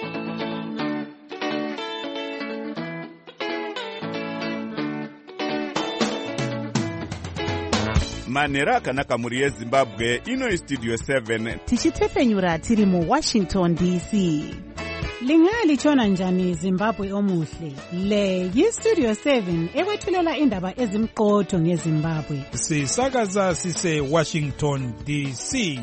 Manhero akanaka muri yeZimbabwe, ino Studio 7 tichitefenyura tiri mu Washington DC. Lingalitshona njani Zimbabwe omuhle? Le yiStudio 7 ekwethulela indaba ezimqotho ngeZimbabwe. Sisakaza sise Washington DC.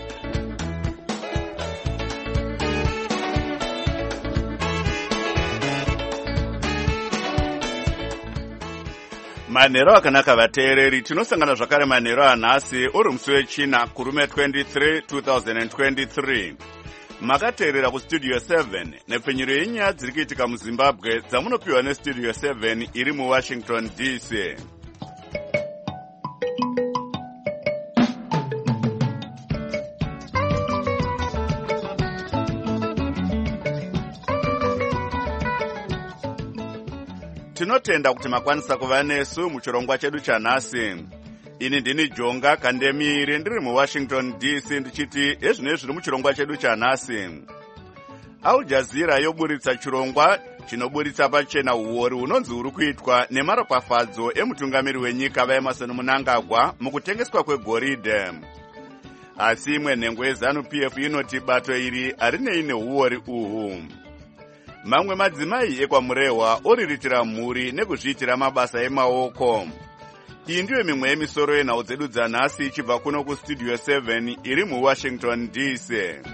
Manhero akanaka vateereri, tinosangana zvakare manhero anhasi uri musi wechina kurume 23 2023. Makateerera kuStudio 7 nepfenyuro yenyaya dziri kuitika muZimbabwe dzamunopiwa neStudio 7 iri muWashington DC. Tinotenda kuti makwanisa kuva nesu muchirongwa chedu chanhasi. Ini ndini Jonga Kandemiri ndiri muWashington DC ndichiti ezvino zviri muchirongwa chedu chanhasi. Al Jazeera yoburitsa chirongwa chinoburitsa pachena uori unonzi uri kuitwa nemaropafadzo emutungamiri wenyika vaEmmerson Mnangagwa mukutengeswa kwegoridhe. Asi imwe nhengo yeZanu-PF inoti bato iri harinei neuori uhu. Mamwe madzimai ekwamurehwa oriritira mhuri nekuzviitira mabasa emaoko. Iyi ndiyo mimwe yemisoro yenhau dzedu dzanhasi ichibva kuno kuStudio 7 iri muWashington DC.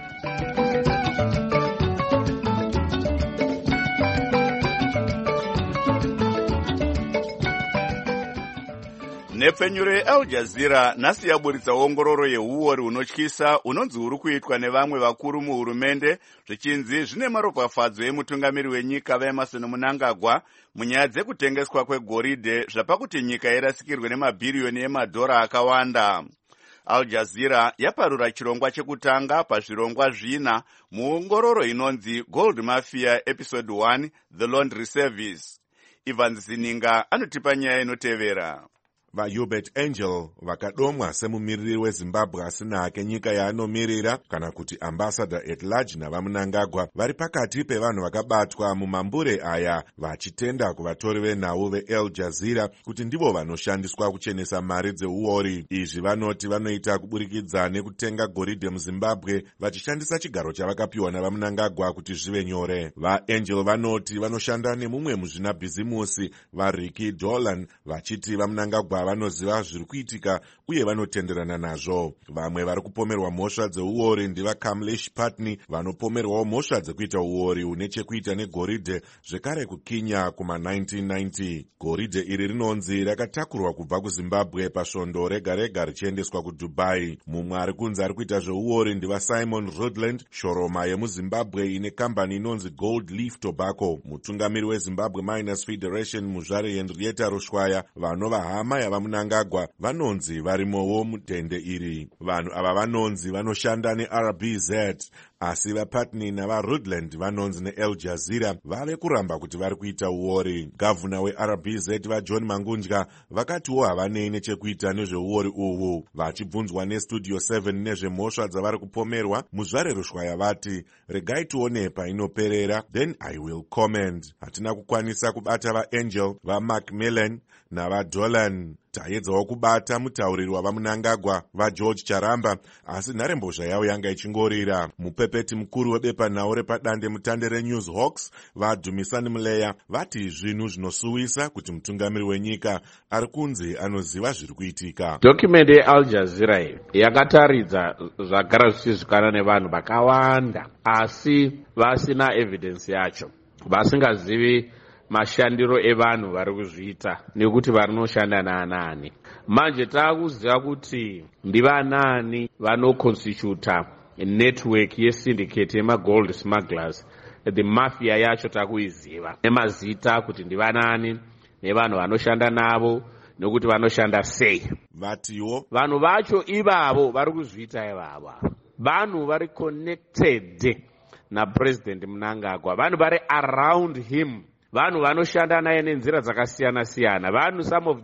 Nepfenyuro yeAl Jazeera nhasi yaburitsa ongororo yeuori hunotyisa unonzi uri kuitwa nevamwe vakuru muhurumende zvichinzi zvine maropafadzo emutungamiri wenyika vaEmmerson Mnangagwa munyaya dzekutengeswa kwegoridhe zvapakuti nyika irasikirwe nemabhiriyoni emadhora akawanda. Al Jazeera yaparura chirongwa chekutanga pazvirongwa zvina muongororo inonzi Gold Mafia Episode 1 The Laundry Service. Ivan Zininga anotipa nyaya inotevera. VaHubert Angel vakadomwa semumiriri weZimbabwe asina hake nyika yaanomirira kana kuti ambassador at large navaMnangagwa vari pakati pevanhu vakabatwa mumambure aya vachitenda kuvatori venhau veAl Jazeera kuti ndivo vanoshandiswa kuchenesa mari dzeuori. Izvi vanoti vanoita kuburikidza nekutenga goridhe muZimbabwe vachishandisa chigaro chavakapiwa navaMnangagwa kuti zvive nyore. VaAngel vanoti vanoshanda nemumwe muzvinabhizimusi vaRicky Dolan vachiti vaMnangagwa vanoziva zviri kuitika uye vanotenderana nazvo. Vamwe vari kupomerwa mhosva dzeuori ndivaKamlesh Patni vanopomerwawo mhosva dzekuita uori hune chekuita negoridhe zvekare kuKenya kuma1990. Goridhe iri rinonzi rakatakurwa kubva kuZimbabwe pasvondo rega rega richiendeswa kuDubai. Mumwe ari kunzi ari kuita zveuori ndivaSimon Rudland, shoroma yemuZimbabwe ine kambani inonzi Gold Leaf Tobacco. Mutungamiri weZimbabwe Miners Federation muzvare Henrietta Rushwaya vanova hama yavaMnangagwa vanonzi varimowo mudhende iri. Vanhu ava vanonzi vanoshanda neRBZ asi vaPatni navaRudland vanonzi neAl Jazeera vave kuramba kuti vari kuita uori. Gavhuna weRBZ vaJohn Mangundya vakatiwo havanei nechekuita nezveuori uhu. Vachibvunzwa neStudio 7 nezvemhosva dzavari kupomerwa, muzvare Rushwaya vati regai tione painoperera then I will comment. Hatina kukwanisa kubata vaAngel, vaMacmillan navaDolan. Taedzawo kubata mutauriri wavaMnangagwa vaGeorge Charamba asi nharembozha yavo yanga ichingorira. Mupepeti mukuru webepanhau repadande mutande reNewsHawks vaDumisani Muleya vati zvinhu zvinosuwisa kuti mutungamiri wenyika ari kunzi anoziva zviri kuitika. Document yeAl Jazeera yakataridza zvagara zvichizvikana nevanhu vakawanda asi vasina evidence yacho, vasingazivi mashandiro evanhu vari kuzviita nekuti varinoshanda naanani. Manje taakuziva kuti ndivanani vanoconstituta network yesyndicate yemagold smugglers. The mafia yacho takuiziva nemazita kuti ndivanani nevanhu vanoshanda navo nekuti vanoshanda sei. Vatiwo vanhu vacho ivavo vari kuzviita ivava, vanhu vari connected naPresident Mnangagwa, vanhu vari around him, vanhu vanoshanda naye nenzira dzakasiyana siyana. Vanhu some of them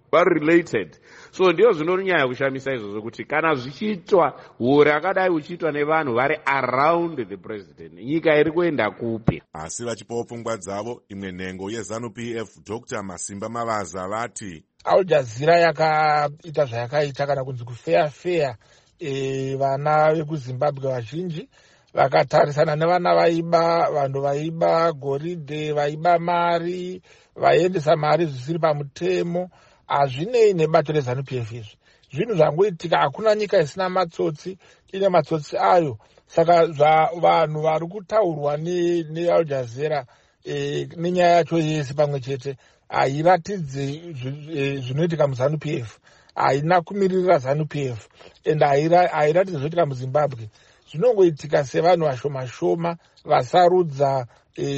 vari related. So ndiyo zvinonyanya kushamisa izvozvo kuti kana zvichiitwa huori akadai uchiitwa nevanhu vari around the president, nyika iri kuenda kupi? Asi vachipawo pfungwa dzavo, imwe nhengo yeZANU-PF Dr. Masimba Mavaza vati Al Jazeera yakaita zvayakaita kana kunzi kufeya vana vekuZimbabwe vazhinji vakatarisana nevana vaiba, vanhu vaiba goridhe, vaiba mari, vaiendesa mari zvisiri pamutemo. Hazvinei nebato reZANU-PF izvi. Zvinhu zvangoitika, hakuna nyika isina matsotsi, ine matsotsi ayo. Saka vanhu vari kutaurwa neAl Jazeera nenyaya yacho yese pamwe chete hairatidze zvinoitika muZANU-PF, haina kumirira ZANU-PF, and hairatidze zvinoitika muZimbabwe. Zvinongoitika sevanhu vashoma-shoma vasarudza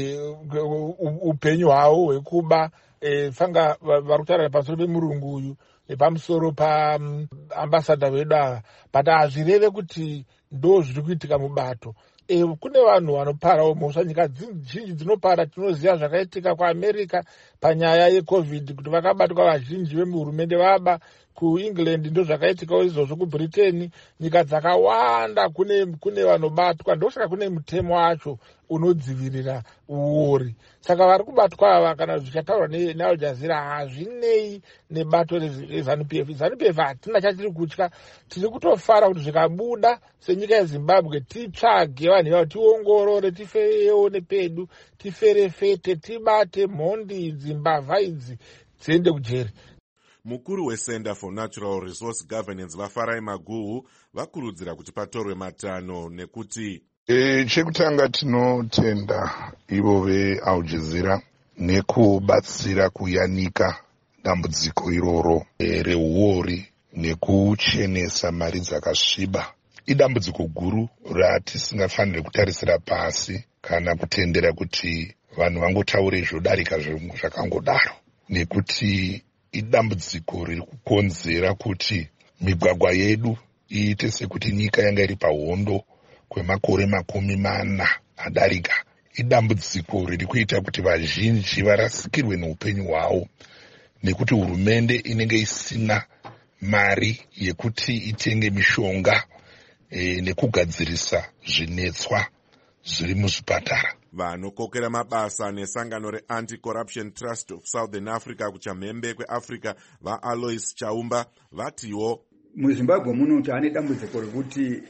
upenyu hwavo hwekuba. Fanga vari kutaura pamusoro pemurungu uyu nepamusoro paambasada vedu ava, but hazvireve kuti ndo zviri kuitika mubato. Kune vanhu vanoparawo mhosva, nyika zhinji dzinopara. Tinoziva zvakaitika kuAmerica panyaya yeCovid, kuti vakabatwa vazhinji vemuhurumende vaba. KuEngland ndo zvakaitikawo izvozvo, kuBritain, nyika dzakawanda kune vanobatwa. Ndosaka kune mutemo wacho unodzivirira uori. Saka vari kubatwa ava, kana zvichataurwa neAl Jazeera, hazvinei nebato reZANU-PF. ZANU-PF hatina chatiri kutya, tiri kutofara kuti zvikabuda senyika yeZimbabwe titsvage vanhu ivavo, tiongorore, tifeyewo nepedu, tiferefete, tibate mhondi idzi, mbavha idzi dziende kujeri. Mukuru weCenter for Natural Resource Governance vaFarai Maguhu vakurudzira kuti patorwe matanho nekuti chekutanga tinotenda ivo veAl Jazeera nekubatsira kuyanika dambudziko iroro rehuori nekuchenesa mari dzakasviba. Idambudziko guru ratisingafaniri kutarisira pasi kana kutendera kuti vanhu vangotaure zvodarika zvakangodaro, nekuti idambudziko riri kukonzera kuti migwagwa yedu iite sekuti nyika yanga iri pahondo kwemakore 40 adarika. Idambudziko riri kuita kuti vazhinji varasikirwe neupenyu hwavo, nekuti hurumende inenge isina mari yekuti itenge mishonga nekugadzirisa zvinetswa zviri muzvipatara. Vanokokera mabasa nesangano reAnti-Corruption Trust of Southern Africa kuchamhembe kweAfrica vaAlois Chaumba vatiwo muZimbabwe muno taane dambudziko rekuti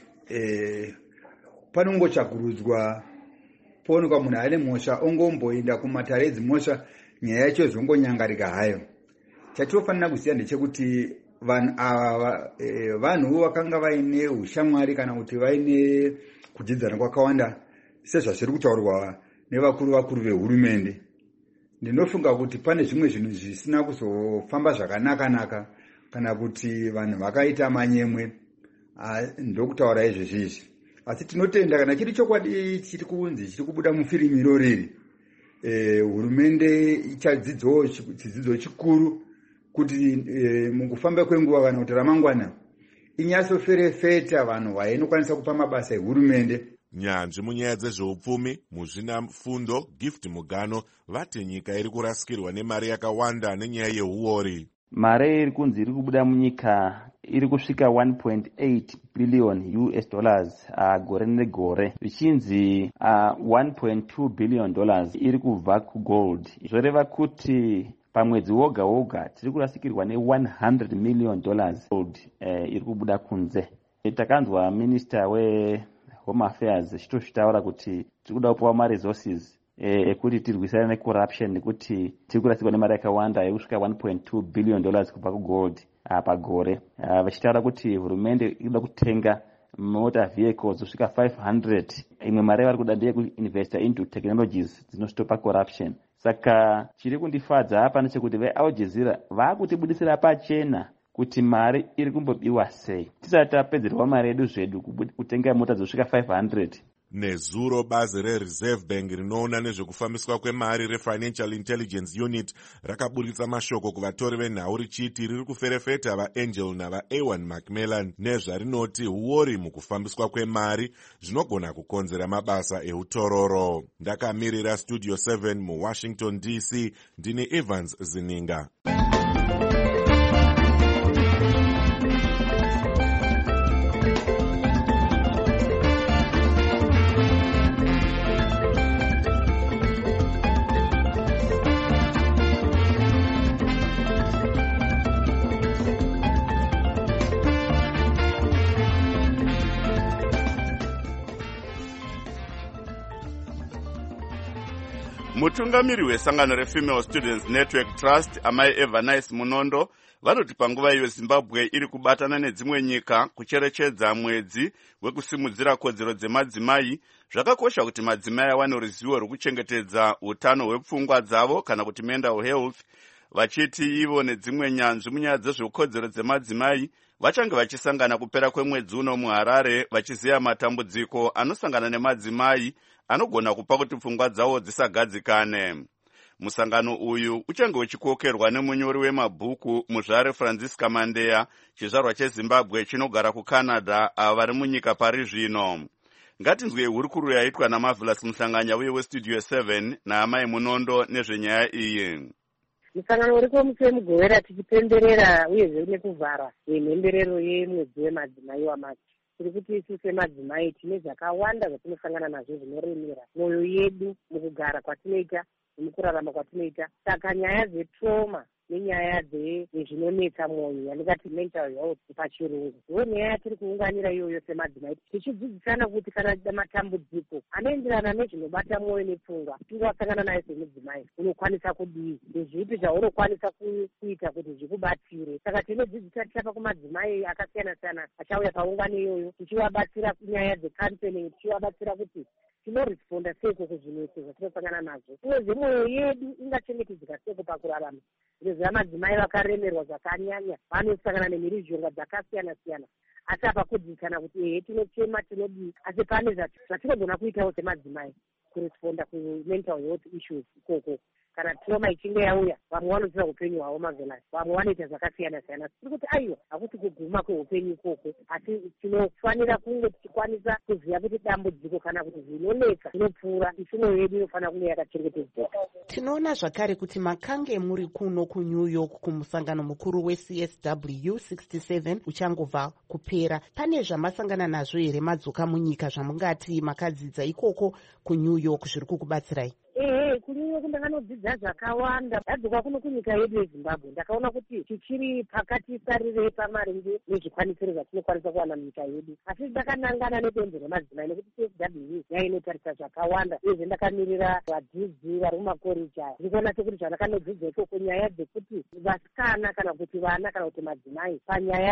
panongotsvakurudzwa poonekwa munhu ane mhosva ongomboenda kumatare edzimhosva, nyaya yacho zongonyangarika hayo. Chatinofanira kuziva ndechekuti vanhu ava vanhu vakanga vaine ushamwari kana kuti vaine kudzidzana kwakawanda sezvazviri kutaurwa nevakuru vehurumende. Ndinofunga kuti pane zvimwe zvinhu zvisina kuzofamba zvakanaka kana kuti vanhu vakaita manyemwe, ndokutaura izvezvizvi. Asi tinotenda kana chiri chokwadi chiri kubuda mufirimiro riri, hurumende ichadzidzo chidzidzo chikuru kuti mukufamba kwenguva kana kuti ramangwana inyatsoferefeta vanhu vainokwanisa kupa mabasa ehurumende. Nyanzvi munyaya dzezveupfumi muzvinafundo Gift Mugano vati nyika iri kurasikirwa nemari yakawanda nenyaya yehuori. Mari iri kunzi iri kubuda munyika iri kusvika $1.8 billion gore negore, zvichinzi $1.2 billion iri kubva kugold. Zvoreva kuti pamwedzi woga woga tiri kurasikirwa $100 million gold iri kubuda kunze. Takanzwa Minister Home Affairs chitozvitaura kuti tiri kuda kupiwa maresources ekuti tirwisane necorruption, nekuti tiri kurasikirwa nemari yakawanda yekusvika $1.2 billion kubva kugold pagore. Vachitaura kuti hurumende inoda kutenga motor vehicles kusvika 500. Imwe mari vari kuda ndeyekuinvesta into technologies dzinostopa corruption. Saka chiri kundifadza apa ndechekuti veAl Jazeera vaakutibudisira pachena kuti mari iri kumbobiwa sei. Tisati tapedzerwa mari yedu zvedu kutenga mota dzosvika 500. Nezuro bazi reReserve Bank rinoona nezvekufambiswa kwemari reFinancial Intelligence Unit rakaburitsa mashoko kuvatori venhau richiti riri kuferefeta vaAngel navaA1 Macmillan nezvarinoti huori mukufambiswa kwemari zvinogona kukonzera mabasa eutororo. Ndakamirira Studio 7 muWashington DC, ndini Evans Zininga. Mutungamiri wesangano reFemale Students Network Trust amai Evanice Munondo vanoti panguva iyo Zimbabwe iri kubatana nedzimwe nyika kucherechedza mwedzi wekusimudzira kodzero dzemadzimai, zvakakosha kuti madzimai awane ruzivo rwekuchengetedza utano hwepfungwa dzavo kana kuti mental health, vachiti ivo nedzimwe nyanzvi munyaya dzezvekodzero dzemadzimai vachange vachisangana kupera kwemwedzi uno muHarare vachiziva matambudziko anosangana nemadzimai anogona kupa kuti pfungwa dzavo dzisagadzikane. Musangano uyu uchange uchikokerwa nemunyori wemabhuku muzvare Francisca Mandeya, chizvarwa cheZimbabwe chinogara kuCanada, ava vari munyika pari zvino. Ngatinzwe hurukuro yaitwa naMarvelous Muhlanganya uye weStudio 7 naamai Munondo nezvenyaya iyi. Musangano uri kumuswe mugowera tichipemberera uyezve nekuvhara mhemberero yemwedzi wemadzimai wamachi. Tiri kuti isu semadzimai tine zvakawanda zvatinosangana nazvo zvinoremera mwoyo yedu mukugara kwatinoita nemukurarama kwatinoita. Saka nyaya dzetrauma nenyaya dzezvinonetsa mwoyo yandikati mental health pachirungu ndiyo nyaya yatiri kuunganira iyoyo semadzimai, tichidzidzisana kuti kana matambudziko anoenderana nezvinobata mwoyo nepfungwa tinge wasangana naye semudzimai unokwanisa kudii, ndezvipi zvaunokwanisa kuita kuti zvikubatsire. Saka tinodzidzisa tichapa kumadzimai akasiyana siyana achauya paungano iyoyo, tichivabatsira nyaya dzecounseling, tichivabatsira kuti tinoresponda seiko kuzvinese zvatinosangana nazvo, uyezve mwoyo yedu ingachengetedzeka seiko pakurarama. Ndezva madzimai vakaremerwa zvakanyanya vanosangana nemhirizhonga dzakasiyana siyana, asi apa kudzidzisana kuti ehe tinochema tinodii, asi pane zvatinogona kuitawo semadzimai kuresponda kumental health issues ikoko. Kana trauma ichinge yauya vamwe vanoziva upenyu hwavo Marvelous, vamwe vanoita zvakasiyana siyana. Tiri kuti aiwa hakuti kuguma kweupenyu ikoko, asi tinofanira kunge tichikwanisa kuziva kuti dambudziko kana kuti zvinonetsa zvinopfuura mwoyo yedu inofanira kunge yakachengetedzeka. Tinoona zvakare kuti makange muri kuno kuNew York kumusangano mukuru weCSW 67 uchangobva kupera, pane zvamasangana nazvo here madzoka munyika zvamungati makadzidza ikoko kuNew York zviri kukubatsirai? Kunyuyo ndakanodzidza zvakawanda. Ndadzoka kuno kunyika yedu yeZimbabwe ndakaona kuti tichiri pakati sarirei pamaringe nezvikwanisiro zvatinokwanisa kuwana munyika yedu, asi ndakanangana nedonzvo remadzimai nekuti CSW yainotarisa zvakawanda, uyezve ndakamirira vadzidzi vari mumakoreji aya. Ndikuona sekuti zvandakanodzidza ikoko nyaya dzekuti vasikana kana kuti vana kana kuti madzimai panyaya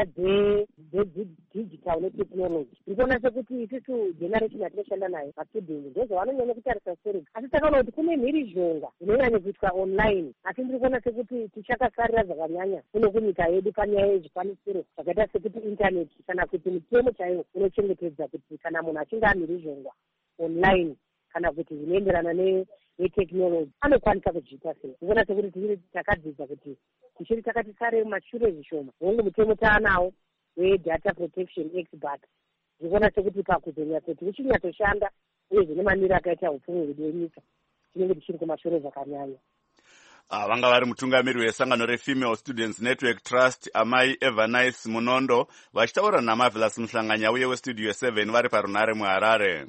dzedigital netechnology, ndikuona sekuti isusu generation yatinoshanda nayo mastudents ndozvavanonyanya kutarisa seri, asi takaona kuti kune mhirizhonga inonyanya kuitwa online, asi ndiri kuona sekuti tichakasarira zvakanyanya kuno kunyika yedu panyaya yezvikwanisiro zvakaita sekuti intaneti kana kuti mutemo chaiwo unochengetedza kuti kana munhu achinge amhirizhonga online kana kuti zvinoenderana netechnology anokwanisa kuzviita sei. Ndikuona sekuti tichiri takadzidza kuti tichiri takati sare mumashure zvishoma, hongu mutemo taanawo weData Protection Act, but ndikuona sekuti pakuzonyatsoti uchinyatsoshanda uyezve nemaniro akaita upfumi hwedu wenyika tinenge tichiri kumashure zvakanyanya. Vanga vari mutungamiri wesangano reFemale Students Network Trust amai Evanice Munondo vachitaura naMarvelous Muhlanganya uye weStudio 7 vari parunare muHarare.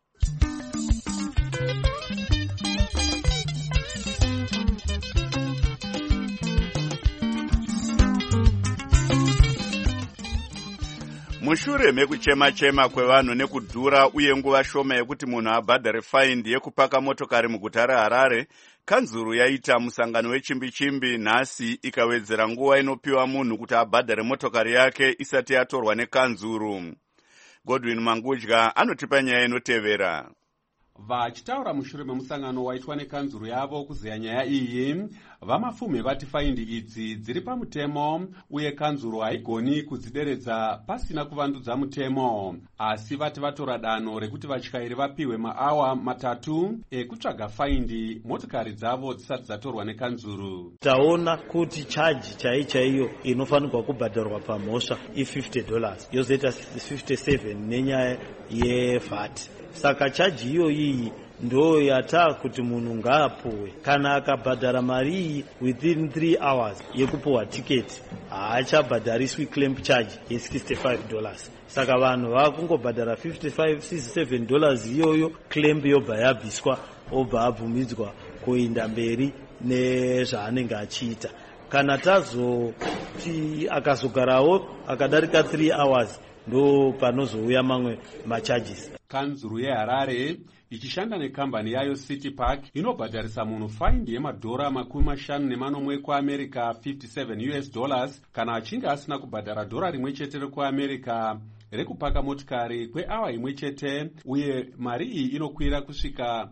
Mushure mekuchema-chema kwevanhu nekudhura uye nguva shoma yekuti munhu abhadhare faindi yekupaka motokari muguta reHarare, kanzuru yaita musangano wechimbi-chimbi nhasi ikawedzera nguva inopiwa munhu kuti abhadhare motokari yake isati yatorwa nekanzuru. Godwin Mangudya anotipa nyaya inotevera. Vachitaura mushure memusangano waitwa nekanzuru yavo kuzeya nyaya iyi, vamafume vati faindi idzi dziri pamutemo uye kanzuru haigoni kudzideredza pasina kuvandudza mutemo, asi vati vatora danho rekuti vatyairi vapiwe maawa 3 ekutsvaga faindi motokari dzavo dzisati dzatorwa nekanzuru. Taona kuti chaji chaiyo inofanirwa kubhadharwa pamhosva $50 yozoita 57 nenyaya yeVAT. Saka chaji iyoyi ndo yata kuti munhu ngaapuwe. Kana akabhadhara mari iyi within 3 hours yekupuwa tiketi haachabhadhariswi claim charge $65. Saka vanhu vakungobhadhara $57 iyoyo, claim yobva yabviswa, obva abvumidzwa kuenda mberi nezvaanenge achiita. Kana tazoti akazogarawo akadarika 3 hours ndo panozouya mamwe macharges. Kanzuru yeHarare ichishanda nekambani yayo City Park inobhadharisa munhu faindi yemadhora $50 ekuAmerica, $57 kana achinge asina kubhadhara $1 rimwe chete rekuAmerica rekupaka motikari kweawa imwe chete, uye mari iyi inokwira kusvika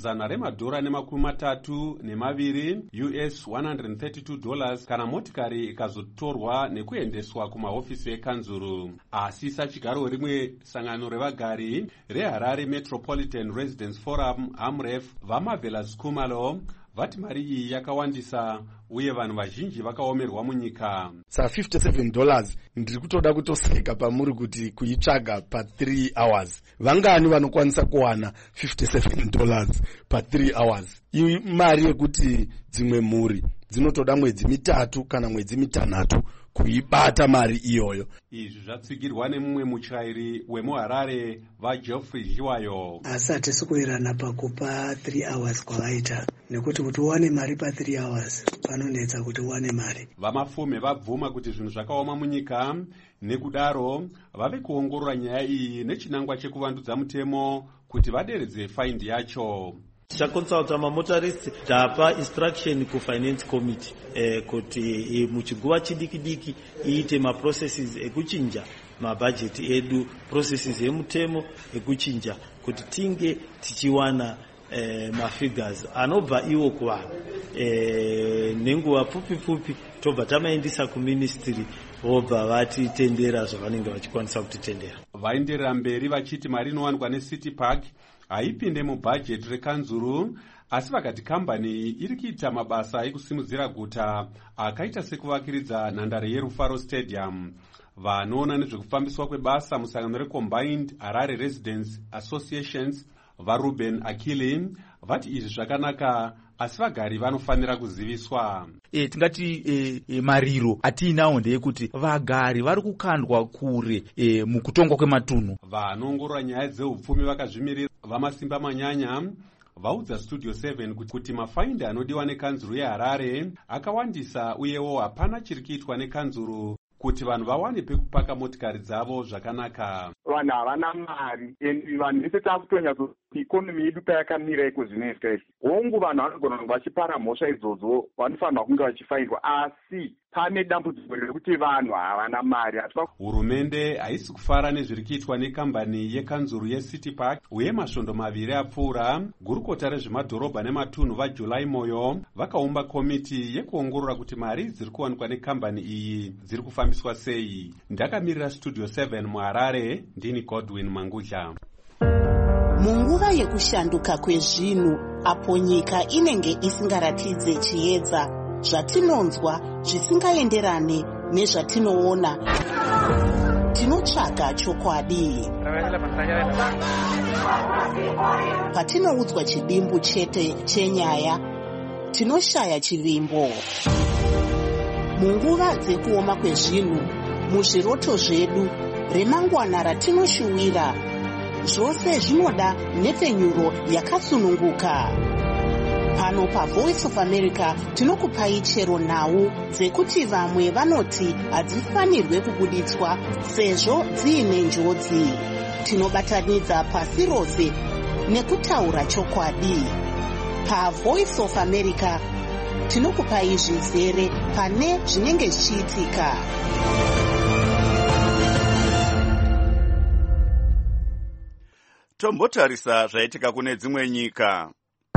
$132 US $132 kana motikari ikazotorwa nekuendeswa kumahofisi ekanzuru. Asi sachigaro rimwe sangano revagari reHarare Metropolitan Residence Forum AMREF vaMarvelous Khumalo vati mari iyi yakawandisa uye vanhu vazhinji vakaomerwa munyika. $57 ndiri kutoda kutoseka pamuri kuti kuitsvaga pa3 hours. Vangani vanokwanisa kuwana $57 pa3 hours? Iyi mari yekuti dzimwe mhuri dzinotoda mwedzi 3 kana mwedzi 6 kuibata mari iyoyo. Izvi zvatsigirwa nemumwe muchairi wemuHarare vaGeoffrey Zhiwayo. Asi hatisi kuirana pakupa 3 hours kwavaita, nekuti kuti uwane mari pa3 hours panonetsa kuti uwane mari. Vamafume vabvuma kuti zvinhu zvakaoma munyika, nekudaro vave kuongorora nyaya iyi nechinangwa chekuvandudza mutemo kuti vaderedze faindi yacho. Tichakonsulta mamotorists tapa instruction kufinance committee kuti muchiguva chidiki iite maprocesses ekuchinja mabudget edu, processes emutemo ekuchinja kuti tinge tichiwana mafigures anobva iwo kuvanhu nenguva pfupi tobva tamaendisa kuministry vobva vatitendera zvavanenge vachikwanisa kutitendera. Vaenderera mberi vachiti mari inowanikwa neCity Park haipinde mubhajeti rekanzuru, asi vakati kambani iri kuita mabasa ekusimudzira guta akaita sekuvakiridza nhandare yeRufaro Stadium. Vanoona nezvekufambiswa kwebasa musangano reCombined Harare Residents Associations vaRuben Akili vati izvi zvakanaka, asi vagari vanofanira kuziviswa. Tingati mariro atiinawo ndeyekuti vagari vari kukandwa kure mukutongwa kwematunhu. Vanoongorora nyaya dzeupfumi vakazvimirira vamasimba manyanya vaudza Studio 7 kuti mafaindi anodiwa nekanzuru yeHarare akawandisa, uyewo hapana chiri kuitwa nekanzuru kuti vanhu vawane pekupaka motikari dzavo zvakanaka. Vanhu havana mari, vanhu vese takutonya kuti ikonomi yedu payakamira iko zvinoizwa izvi. Hongu vanhu vanogona kunge vachipara mhosva idzodzo vanofanirwa kunge vachifairwa, asi pane dambudziko rekuti vanhu havana mari. Hurumende haisi kufara nezviri kuitwa nekambani yekanzuru yeCity Park, uye masvondo maviri apfuura gurukota rezvemadhorobha nematunhu vaJuly Moyo vakaumba komiti yekuongorora kuti mari dziri kuwanikwa nekambani iyi dziri kufambiswa sei. Ndakamirira Studio 7 muHarare, ndini Godwin Mangudla. Munguva yekushanduka kwezvinhu, apo nyika inenge isingaratidze chiedza, zvatinonzwa zvisingaenderane nezvatinoona, tinotsvaga chokwadi. Patinoudzwa chidimbu chete chenyaya, tinoshaya chivimbo. Munguva dzekuoma kwezvinhu, muzviroto zvedu, remangwana ratinoshuwira, zvose zvinoda nhepfenyuro yakasununguka. Pano paVoice of America tinokupai chero nhau dzekuti vamwe vanoti hadzifanirwe kubuditswa sezvo dziine njodzi. Tinobatanidza pasi rose nekutaura chokwadi. PaVoice of America tinokupai zvizere pane zvinenge zvichiitika. Tombotarisa zvaitika kune dzimwe nyika.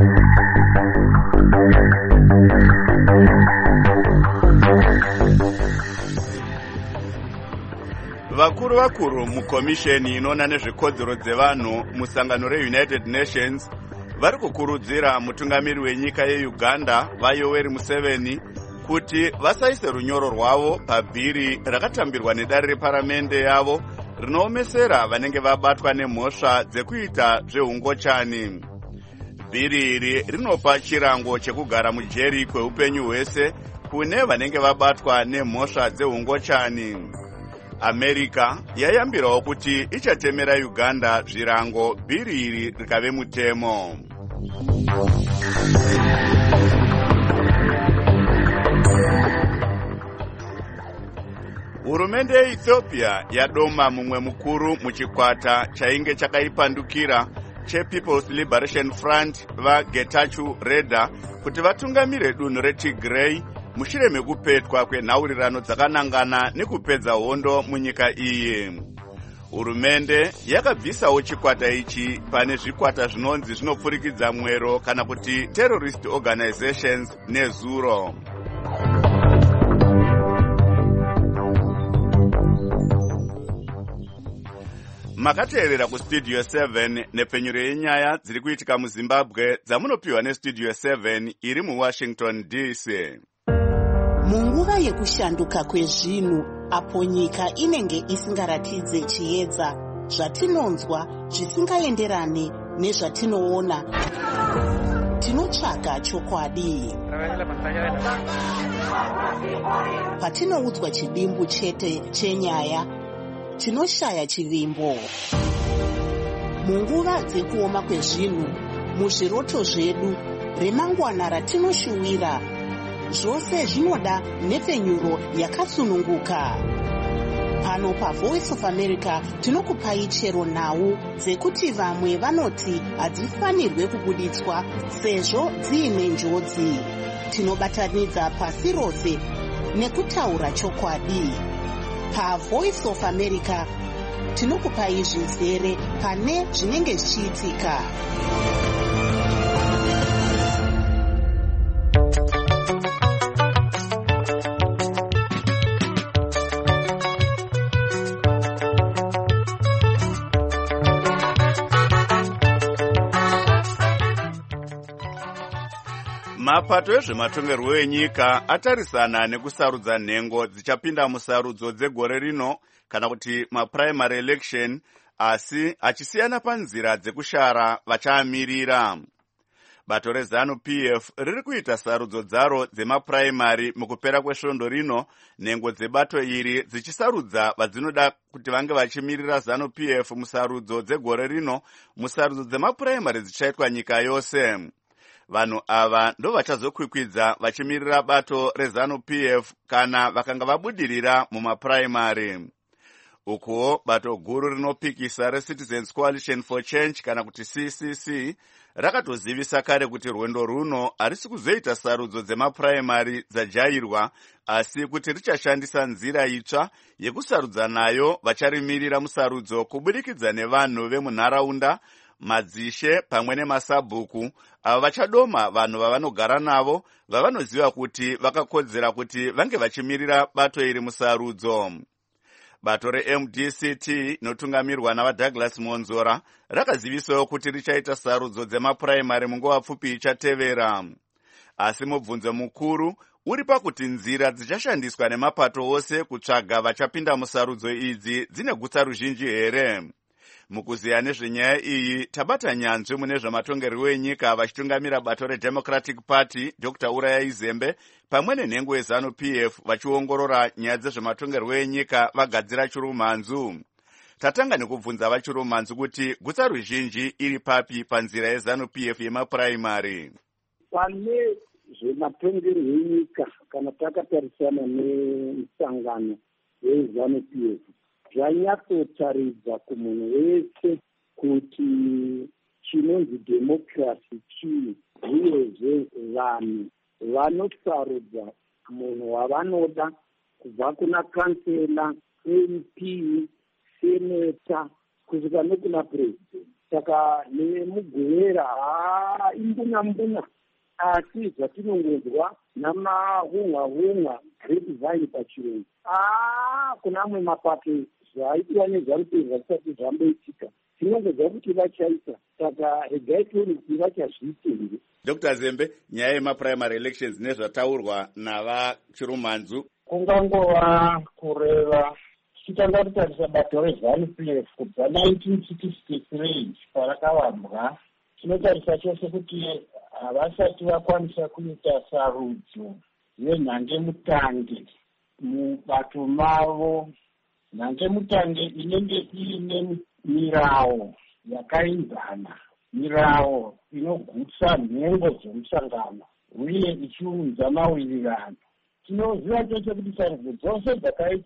Vakuru mukomisheni inoona nezvekodzero dzevanhu musangano reUnited Nations vari kukurudzira mutungamiri wenyika yeUganda vaYoweri Museveni kuti vasaise runyoro rwavo pabhiri rakatambirwa nedare reparamende yavo rinoomesera vanenge vabatwa nemhosva dzekuita zveungochani. Bhiri iri rinopa chirango chekugara mujeri kweupenyu hwese kune vanenge vabatwa nemhosva dzeungochani. America yayambirawo kuti ichatemera Uganda zvirango bhiri iri rikave mutemo. Hurumende yeEthiopia yadoma mumwe mukuru muchikwata chainge chakaipandukira chePeople's Liberation Front vaGetachew Reda kuti vatungamire dunhu reTigray mushure mekupetwa kwenhaurirano dzakanangana nekupedza hondo munyika iyi. Hurumende yakabvisawo chikwata ichi pane zvikwata zvinonzi zvinopfurikidza mwero kana kuti terrorist organizations nezuro. Makateerera kustudio 7 nepfenyuro yenyaya dziri kuitika muZimbabwe dzamunopiwa nestudio 7 iri muWashington DC. Munguva yekushanduka kwezvinhu apo nyika inenge isingaratidze chiedza zvatinonzwa zvisingaenderane nezvatinoona, tinotsvaga chokwadi. Patinoudzwa chidimbu chete chenyaya, tinoshaya chivimbo. Munguva dzekuoma kwezvinhu, muzviroto zvedu, remangwana ratinoshuwira, zvose zvinoda nepfenyuro yakasununguka. Pano paVoice of America tinokupai chero nhau dzekuti vamwe vanoti hadzifanirwe kubuditswa sezvo dziine njodzi. Tinobatanidza pasi rose nekutaura chokwadi. PaVoice of America tinokupai zvizere pane zvinenge zvichiitika. Mapato ezvematongerwo enyika atarisana nekusarudza nhengo dzichapinda musarudzo dzegore rino kana kuti maprimary election, asi achisiyana panzira dzekushara vachaamirira. Bato reZANU-PF riri kuita sarudzo dzaro dzemaprimary mukupera kwesvondo rino, nhengo dzebato iri dzichisarudza vadzinoda kuti vange vachimirira ZANU-PF musarudzo dzegore rino, musarudzo dzemaprimary dzichaitwa nyika yose. Vanhu ava ndo vachazokwikwidza vachimirira bato reZANU-PF kana vakanga vabudirira mumaprimary. Ukuwo bato guru rinopikisa reCitizens Coalition for Change kana kuti CCC rakatozivisa kare kuti rwendo runo harisi kuzoita sarudzo dzemaprimary dzajairwa, asi kuti richashandisa nzira itsva yekusarudza nayo vacharimirira musarudzo kubudikidza nevanhu vemunharaunda, madzishe pamwe nemasabhuku avo vachadoma vanhu vavanogara navo vavanoziva kuti vakakodzera kuti vange vachimirira bato iri musarudzo. Bato reMDCT inotungamirwa navaDouglas Monzora rakazivisawo kuti richaita sarudzo dzemaprimary munguva pfupi ichatevera, asi mubvunzo mukuru uri pakuti nzira dzichashandiswa nemapato ose kutsvaga vachapinda musarudzo idzi dzine gutsa ruzhinji here. Mukuziya nezvenyaya iyi tabata nyanzvi mune zvematongerwo enyika vachitungamira bato reDemocratic Party Dr. Uraya Izembe pamwe nenhengo yeZANU-PF vachiongorora nyaya dzezvematongerwo enyika vagadzira chirumhanzu. Tatanga nekubvunza vachirumhanzu kuti gutsa ruzhinji iri papi panzira yeZANU-PF yemaprimary. Pane zvematongerwo enyika kana takatarisana nemisangano yeZANU-PF zvanyatsotaridza kumunhu wese kuti chinonzi democracy chii, uyezve vanhu vanosarudza munhu wavanoda kubva kuna kansela, MP, seneta kusvika nekuna president. Saka nemugowera imbuna asi zvatinongonzwa namahunga grapevine pachirungu, kuna amwe mapato zvaitwa neZANU-PF zvisati zvamboitika tinongoziva kuti vachaita, saka regai tione kuti vachazviitenge. Dr. Zembe, nyaya yemaprimary elections nezvataurwa navachirumhanzu kungangova kureva tichitanga kutarisa bato reZANU-PF kubva 1963 parakavambwa. Tinotarisa chose kuti havasati vakwanisa kuita sarudzo yenhangemutange mubato mavo, nhangemutange inenge iine mirawo yakainzana, mirawo inogutsa nhengo dzomusangano uye ichiunza mawirirano. Tinoziva chose kuti sarudzo dzose dzakaitwa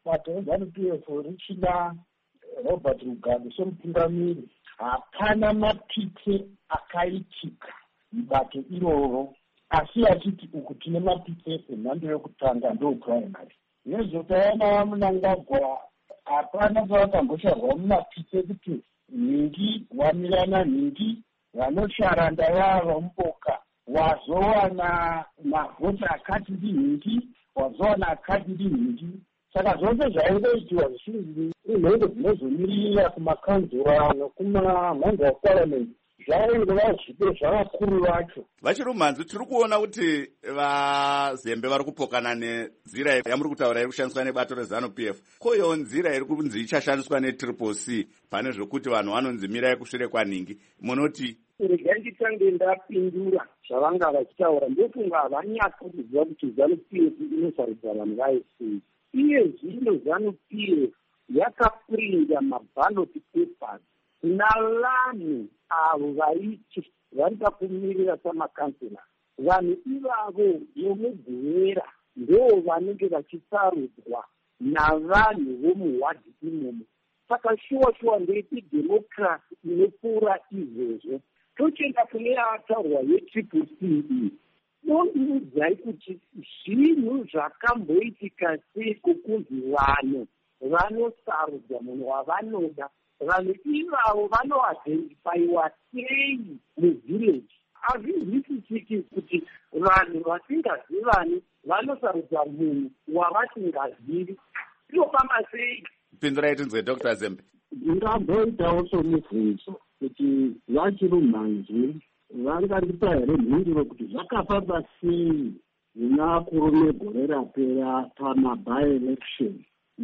bato reZANU-PF richina Robert Mugabe somutungamiri, hapana mapike akaitika mubato iroro, asi achiti uku tine mapike emhando yokutanga ndopuraimary. Nezvotaona vaMunangagwa hapana pavakambosharwa mumapike kuti nhingi wamirana nhingi, vanosharanda vava muboka, wazowana mavhoti akati ndinhingi, wazowana akati ndinhingi. Saka zvose zvairoitiwa zvizhinji inhendo dzinozomirira kumakaunzura nokumamhando eparliament zvairova zvipo zvavakuru vacho. Vachirumanzu, tiri kuona kuti vaZembe vari kupokana nenzira yamuri kutaura iri kushandiswa nebato reZANU-PF. Koyo nzira iri kunzi ichashandiswa neTriple C pane zvokuti vanhu vanonzi mirai kushure kwanhingi. Munoti regai nditange ndapindura zvavanga vachitaura. Ndofunga havanyatsa kuziva kuti ZANU-PF inosarudza vanhu vaisei. Iye zvino ZANU-PF yakaprinda maballot papers navanhu avo vaiti vari pakumirira samakansela. Vanhu ivavo vomugwera ndo vanenge vachisarudzwa navanhu vomuhwadhi imomo. Saka shuwa ndeiti democracy inopfuura izvozvo. Tochienda kune ataurwa yeTriple C. Dondiudzai kuti zvinhu zvakamboitika seiko kunzi vanhu vanosarudza munhu wavanoda. Vanhu ivavo vanoidentifiwa sei muvillage? Hazvinzwisisiki kuti vanhu vasingazivani vanosarudza munhu wavasingazivi. Inofamba sei? Pindurai tinzwe Dr. Zembe. Ndingamboitawo somubvunzo kuti vaChirumanzu vangandipa here mhinduro kuti zvakafamba sei muna kurume gore rapera pamaby-election.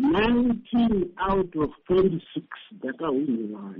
19 out of 26 dzakahwinwa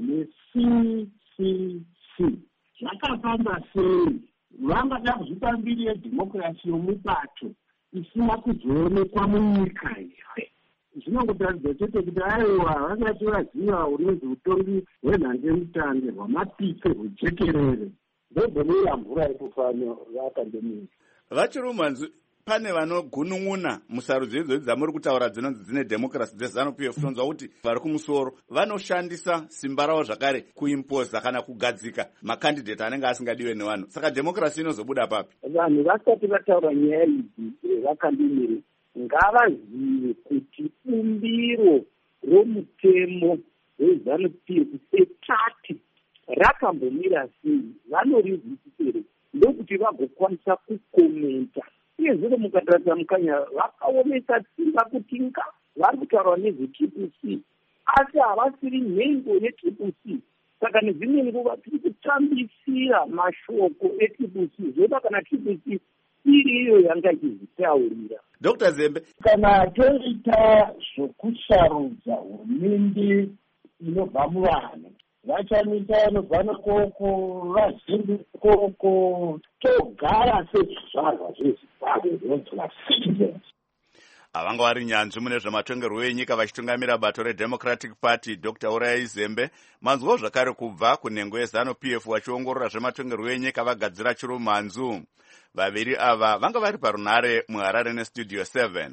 neCCC. Zvakafamba sei? Vangada kuzvipa mbiri yedhimokirasi yomubato isina kuzoonekwa munyika here. Zvinongotaridza chete kuti aiwa vasati vaziva unonzi utongi hwenhangemutange hwamapike hwejekerere ndobonera mvura ikufana vakandemiri. Vachirumanzu, pane vanogunun'una musarudzo idzodzi dzamuri kutaura dzinonzi dzine dhemokirasi dzeZANU-PF. Tinonzwa kuti vari kumusoro vanoshandisa simba ravo zvakare kuimpoza kana kugadzika makandidheti anenge asingadiwe nevanhu. Saka dhemokirasi inozobuda papi? Vanhu vasati vataura nyaya idzi vakandemiri ngavazive kuti umbiro romutemo weZANU-PF setati rakambomira sei, vanorizwisisire ndokuti vagokwanisa kukomenta. Uye zvino mukatarisa mukanya vakaomesa simba kuti nga vari kutaura nezveTriple C asi havasiri nhengo yeTriple C. Saka nedzimwe nguva tiri kutambisira mashoko eTriple C zvoda kana Triple C iri iyo yanga ichizvitaurira. Dr. Zembe, kana toita zvokusarudza hurumende inobva muvanhu, vachamisa inobva koko, vazhinji koko, togara sezvizvarwa zveZimbabwe zvinonzi citizens. Avanga vari nyanzvi mune zvematongerwo enyika vachitungamira bato reDemocratic Party Dr. Urai Zembe. Manzwawo zvakare kubva kunhengo yeZANU-PF vachiongorora zvematongerwo enyika vagadzira Chirumanzu. Vaviri ava vanga vari parunare muHarare neStudio 7.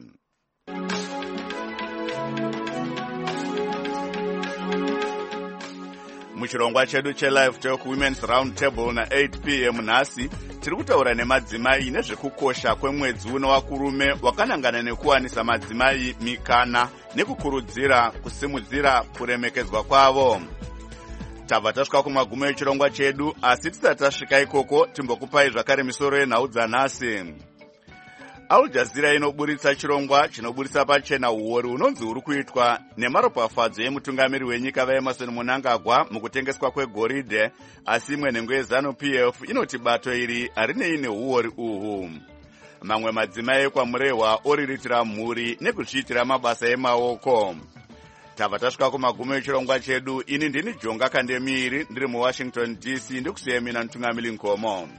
Muchirongwa chedu cheLive Talk Women's Round Table na8 p.m. nhasi tiri kutaura nemadzimai nezvekukosha kwemwedzi uno wakurume wakanangana nekuwanisa madzimai mikana nekukurudzira kusimudzira kuremekedzwa kwavo. Tabva tasvika kumagumo echirongwa chedu, asi tisati tasvika ikoko timbokupai zvakare misoro yenhau dzanhasi. Al Jazeera inoburitsa chirongwa chinoburitsa pachena uori unonzi uri kuitwa nemaropafadzo emutungamiri wenyika vaEmmerson Mnangagwa mukutengeswa kwegoridhe, asi imwe nhengo yeZANU-PF inoti bato iri harineine uori uhu. Mamwe madzimai ekwamurehwa oriritira mhuri nekuzviitira mabasa emaoko. Tabva tasvika kumagumo echirongwa chedu. Ini ndini Jonga Kandemiri, ndiri muWashington DC, ndikusiyai mina mutungamiri Nkomo.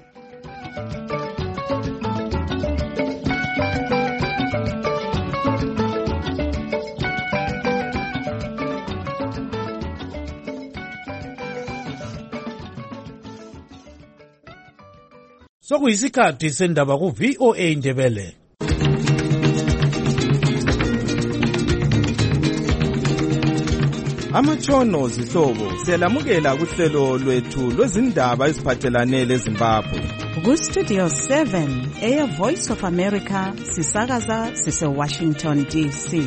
Sokuyisikhathi sendaba ku VOA Ndebele. Amatshono zihlobo siyalamukela kuhlelo lwethu lwezindaba eziphathelane leZimbabwe. Ku-Studio 7 Air Voice of America sisakaza sise-Washington DC.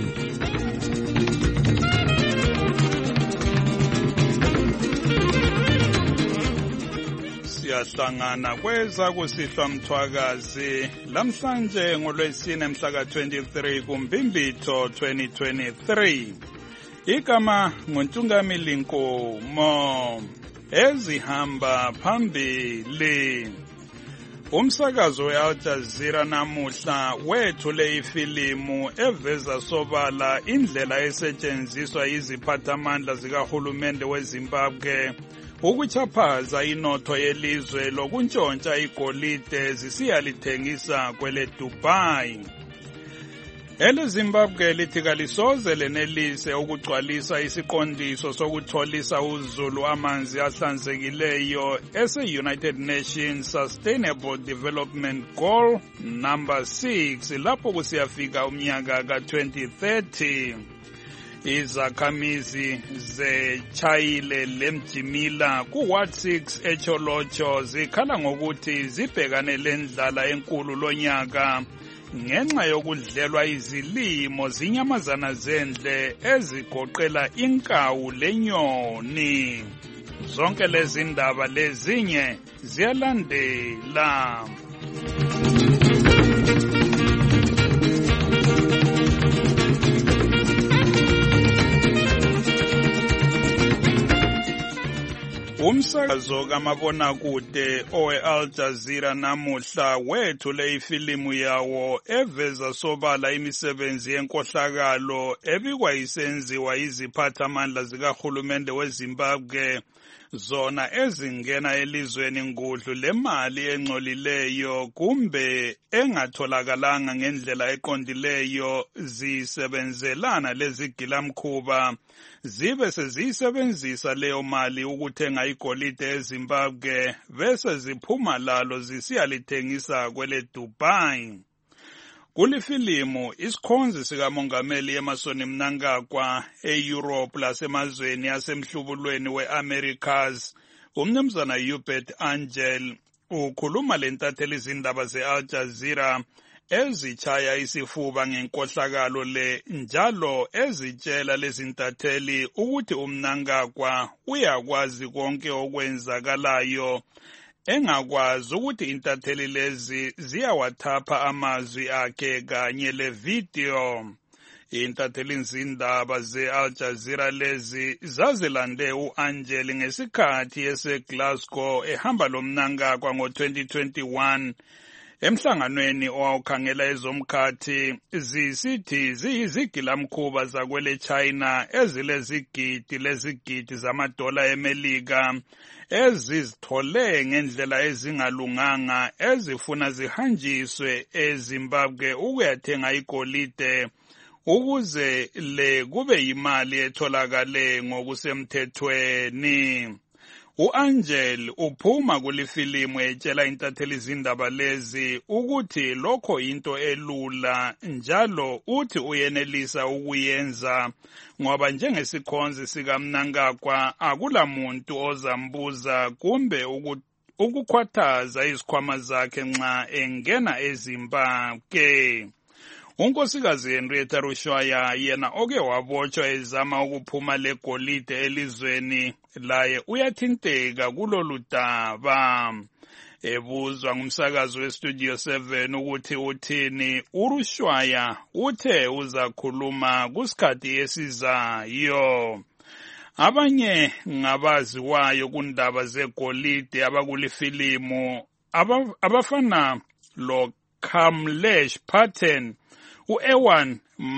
Siyahlangana kweza kusihlwa mthwakazi lamhlanje ngolwesine mhla ka-23 kuMbimbitho 2023. Igama nguNtungamili Nkomo ezihamba phambili. Umsakazo we-Al Jazeera namuhla wethule ifilimu eveza sobala indlela esetshenziswa yiziphathamandla zikahulumende weZimbabwe ukuchaphaza inotho yelizwe lokuntshontsha igolide zisiyalithengisa kwele Dubai. EleZimbabwe lithi kalisoze lenelise ukugcwalisa isiqondiso sokutholisa uzulu amanzi ahlanzekileyo ese-United Nations Sustainable Development Goal number 6 lapho kusiyafika umnyaka ka-2030. Izakhamizi zeChayile lemjimila ku-Ward 6 eCholocho zikhala ngokuthi zibhekane lendlala enkulu lonyaka ngenxa yokudlelwa izilimo zinyamazana zendle ezigoqela inkawu lenyoni. Zonke lezi ndaba lezinye ziyalandela. Umsakazo kamabonakude owe-Al Jazeera namuhla wethule ifilimu yawo eveza sobala imisebenzi yenkohlakalo ebikwa isenziwa yiziphathamandla zikahulumende weZimbabwe zona ezingena elizweni ngudlu lemali engcolileyo kumbe engatholakalanga ngendlela eqondileyo zisebenzelana lezigilamkhuba zibe seziyisebenzisa leyo mali ukuthenga igolide eZimbabwe bese ziphuma lalo zisiyalithengisa kwele Dubai. Kulifilimu isikhonzi sikamongameli Emmerson Mnangagwa e-Europe lasemazweni asemhlubulweni we-Americas umnumzana Hubert Angel ukhuluma lentatheli izindaba ze-Al Jazeera ezichaya isifuba ngenkohlakalo le njalo ezitshela lezintatheli ukuthi uMnangagwa uyakwazi konke okwenzakalayo engakwazi ukuthi intatheli lezi ziyawathapha amazwi akhe kanye le-video. Intatheli izindaba ze-Al Jazeera lezi zazilande u-Angel ngesikhathi eseGlasgow ehamba lo Mnangagwa ngo-2021 emhlanganweni owawukhangela ezomkhathi zisithi ziyizigilamkhuba zakwele China lezigidi zamadola eMelika ezizithole ngendlela ezingalunganga ezifuna zihanjiswe eZimbabwe ukuyathenga igolide ukuze kube yimali etholakale ngokusemthethweni. U-Angel uphuma kulifilimu etshela intatheli izindaba lezi ukuthi lokho into elula njalo uthi uyenelisa ukuyenza ngoba njengesikhonzi sikaMnangagwa akulamuntu ozambuza kumbe ukukhwathaza izikhwama zakhe nxa engena eZimbabwe. Unkosikazi Henrietta Rushwaya yena oke wabotshwa ezama ukuphuma legolide elizweni laye uyathinteka kulolu daba. Ebuzwa ngumsakazi weStudio 7 ukuthi uthini, uRushwaya uthe uzakhuluma kusikhathi esizayo. Abanye ngabaziwayo kundaba zegolide abakulifilimu abafana lo Kamlesh Patel, u-Ewan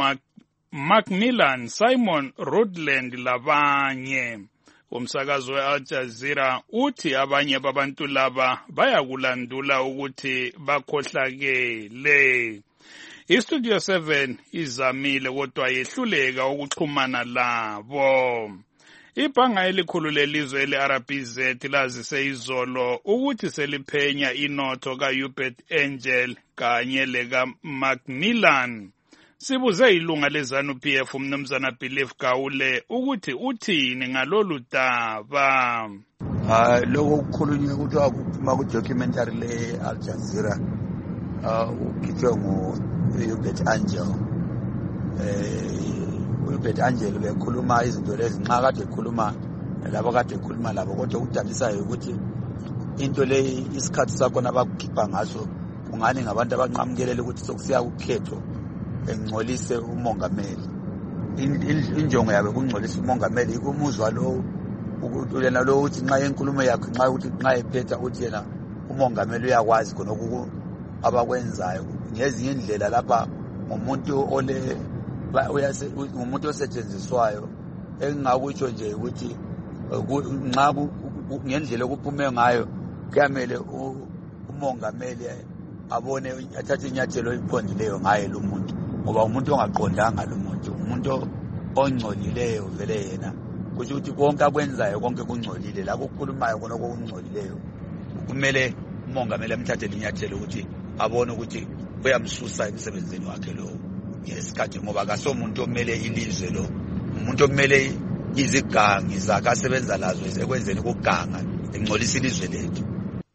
Macmillan, Simon Rutland labanye. Umsakazo we-Al Jazeera uthi abanye babantu laba bayakulandula ukuthi bakhohlakele. IStudio 7 izamile kodwa yehluleka ukuxhumana labo. Ibhanga elikhulu lelizwe ele-RBZ lazise izolo ukuthi seliphenya inotho kaHubert Angel kanye leka Macmillan. Sibuze ilunga leZANU-PF umnumzana Belief Gawule ukuthi uthini ngalolu daba. Lokho kukhulunywe kuthiwa kuphuma ku-documentary le-Al Jazeera ukhithwe ngu-Hubert Angel. uHubert Angel bekhuluma izinto lezi nxa kade ekhuluma labo kade ekhuluma labo, kodwa ukudabisayo ukuthi into leyi isikhathi sakhona abakukhipha ngaso kungani ngabantu abanqamukelele ukuthi sokusiya kukhetho engcolise umongameli. Injongo yabe kungcolisa umongameli ikumuzwa lo ukuthi yena lo uthi nxa yenkulumo yakhe nxa ukuthi nxa ephetha uthi yena umongameli uyakwazi khona abakwenzayo ngezinye indlela lapha umuntu osetshenziswayo. Engingakutsho nje ukuthi nxa ngendlela okuphume ngayo kuyamele umongameli abone athathe inyathelo eliqondileyo ngaye lo muntu, ngoba umuntu ongaqondanga lo muntu, umuntu ongcolileyo vele yena. Kusho ukuthi konke akwenzayo konke kungcolile, la kukhulumayo khona okungcolileyo kumele umongameli amthathele inyathelo ukuthi abone ukuthi uyamsusa emsebenzini wakhe lo ngesikhathi, ngoba akasomuntu omele ilizwe lo, umuntu omele izigangi zakhe asebenza lazo ekwenzeni ukuganga engcolisa ilizwe lethu.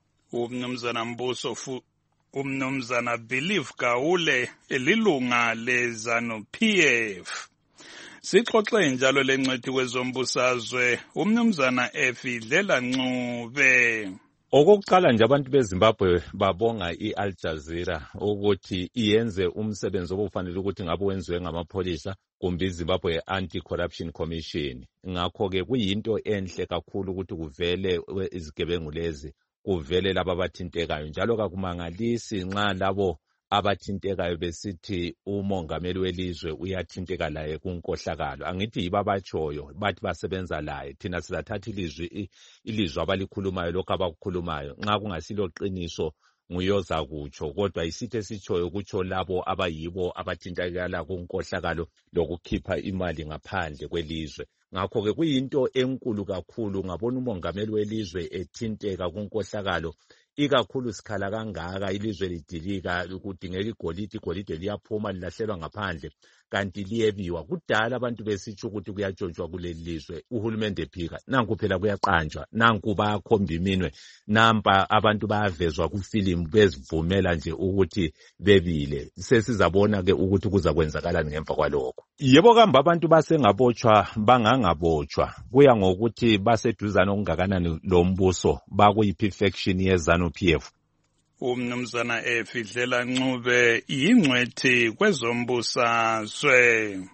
Umnumzana Belief Gawule elilunga leZANU-PF. Sixoxe njalo lencwethi kwezombusazwe umnumzana Efidlela Ncube. Okokuqala nje abantu beZimbabwe babonga iAl Jazeera ukuthi iyenze umsebenzi obufanele ukuthi ngabe wenziwe ngamapholisa kumbe iZimbabwe Anti-Corruption Commission. Ngakho-ke kuyinto enhle kakhulu ukuthi kuvele izigebengu lezi, kuvele laba abathintekayo, njalo kakumangalisi nxa labo abathintekayo besithi umongameli welizwe uyathinteka laye kunkohlakalo. Angithi yibo abatshoyo bathi basebenza laye, thina silathatha ilizwi abalikhulumayo lokho abakukhulumayo. Nxa kungasilo qiniso nguyoza kutsho, kodwa isithi esitshoyo kutsho labo abayibo abathintekala kunkohlakalo lokukhipha imali ngaphandle kwelizwe. Ngakho-ke kuyinto enkulu kakhulu ngabona umongameli welizwe ethinteka kunkohlakalo, ikakhulu sikhala kangaka ilizwe lidilika kudingeka igolide liyaphuma lilahlelwa ngaphandle kanti liyebiwa. Kudala abantu besitsho ukuthi kuyatshontshwa kuleli lizwe, uhulumende phika nanku phela kuyaqanjwa, nanku bayakhomba iminwe, nampa abantu bayavezwa kufilimu bezivumela nje ukuthi bebile. Sesizabona-ke ukuthi kuzakwenzakalani ngemva kwalokho. Yebo kambe abantu basengabotshwa bangangabotshwa, kuya ngokuthi baseduzane okungakanani lombuso, bakuyiphi faction yeZANU-PF. Umnumzana Efidlela Ncube yingcwethi kwezombusazwe.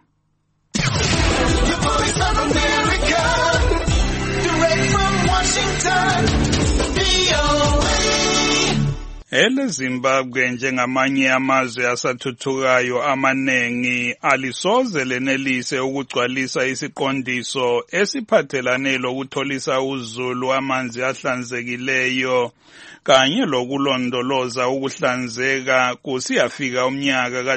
EleZimbabwe njengamanye amazwe asathuthukayo amanengi alisoze lenelise ukugcwalisa isiqondiso esiphathelane lokutholisa uzulu amanzi ahlanzekileyo kanye lokulondoloza ukuhlanzeka kusiyafika umnyaka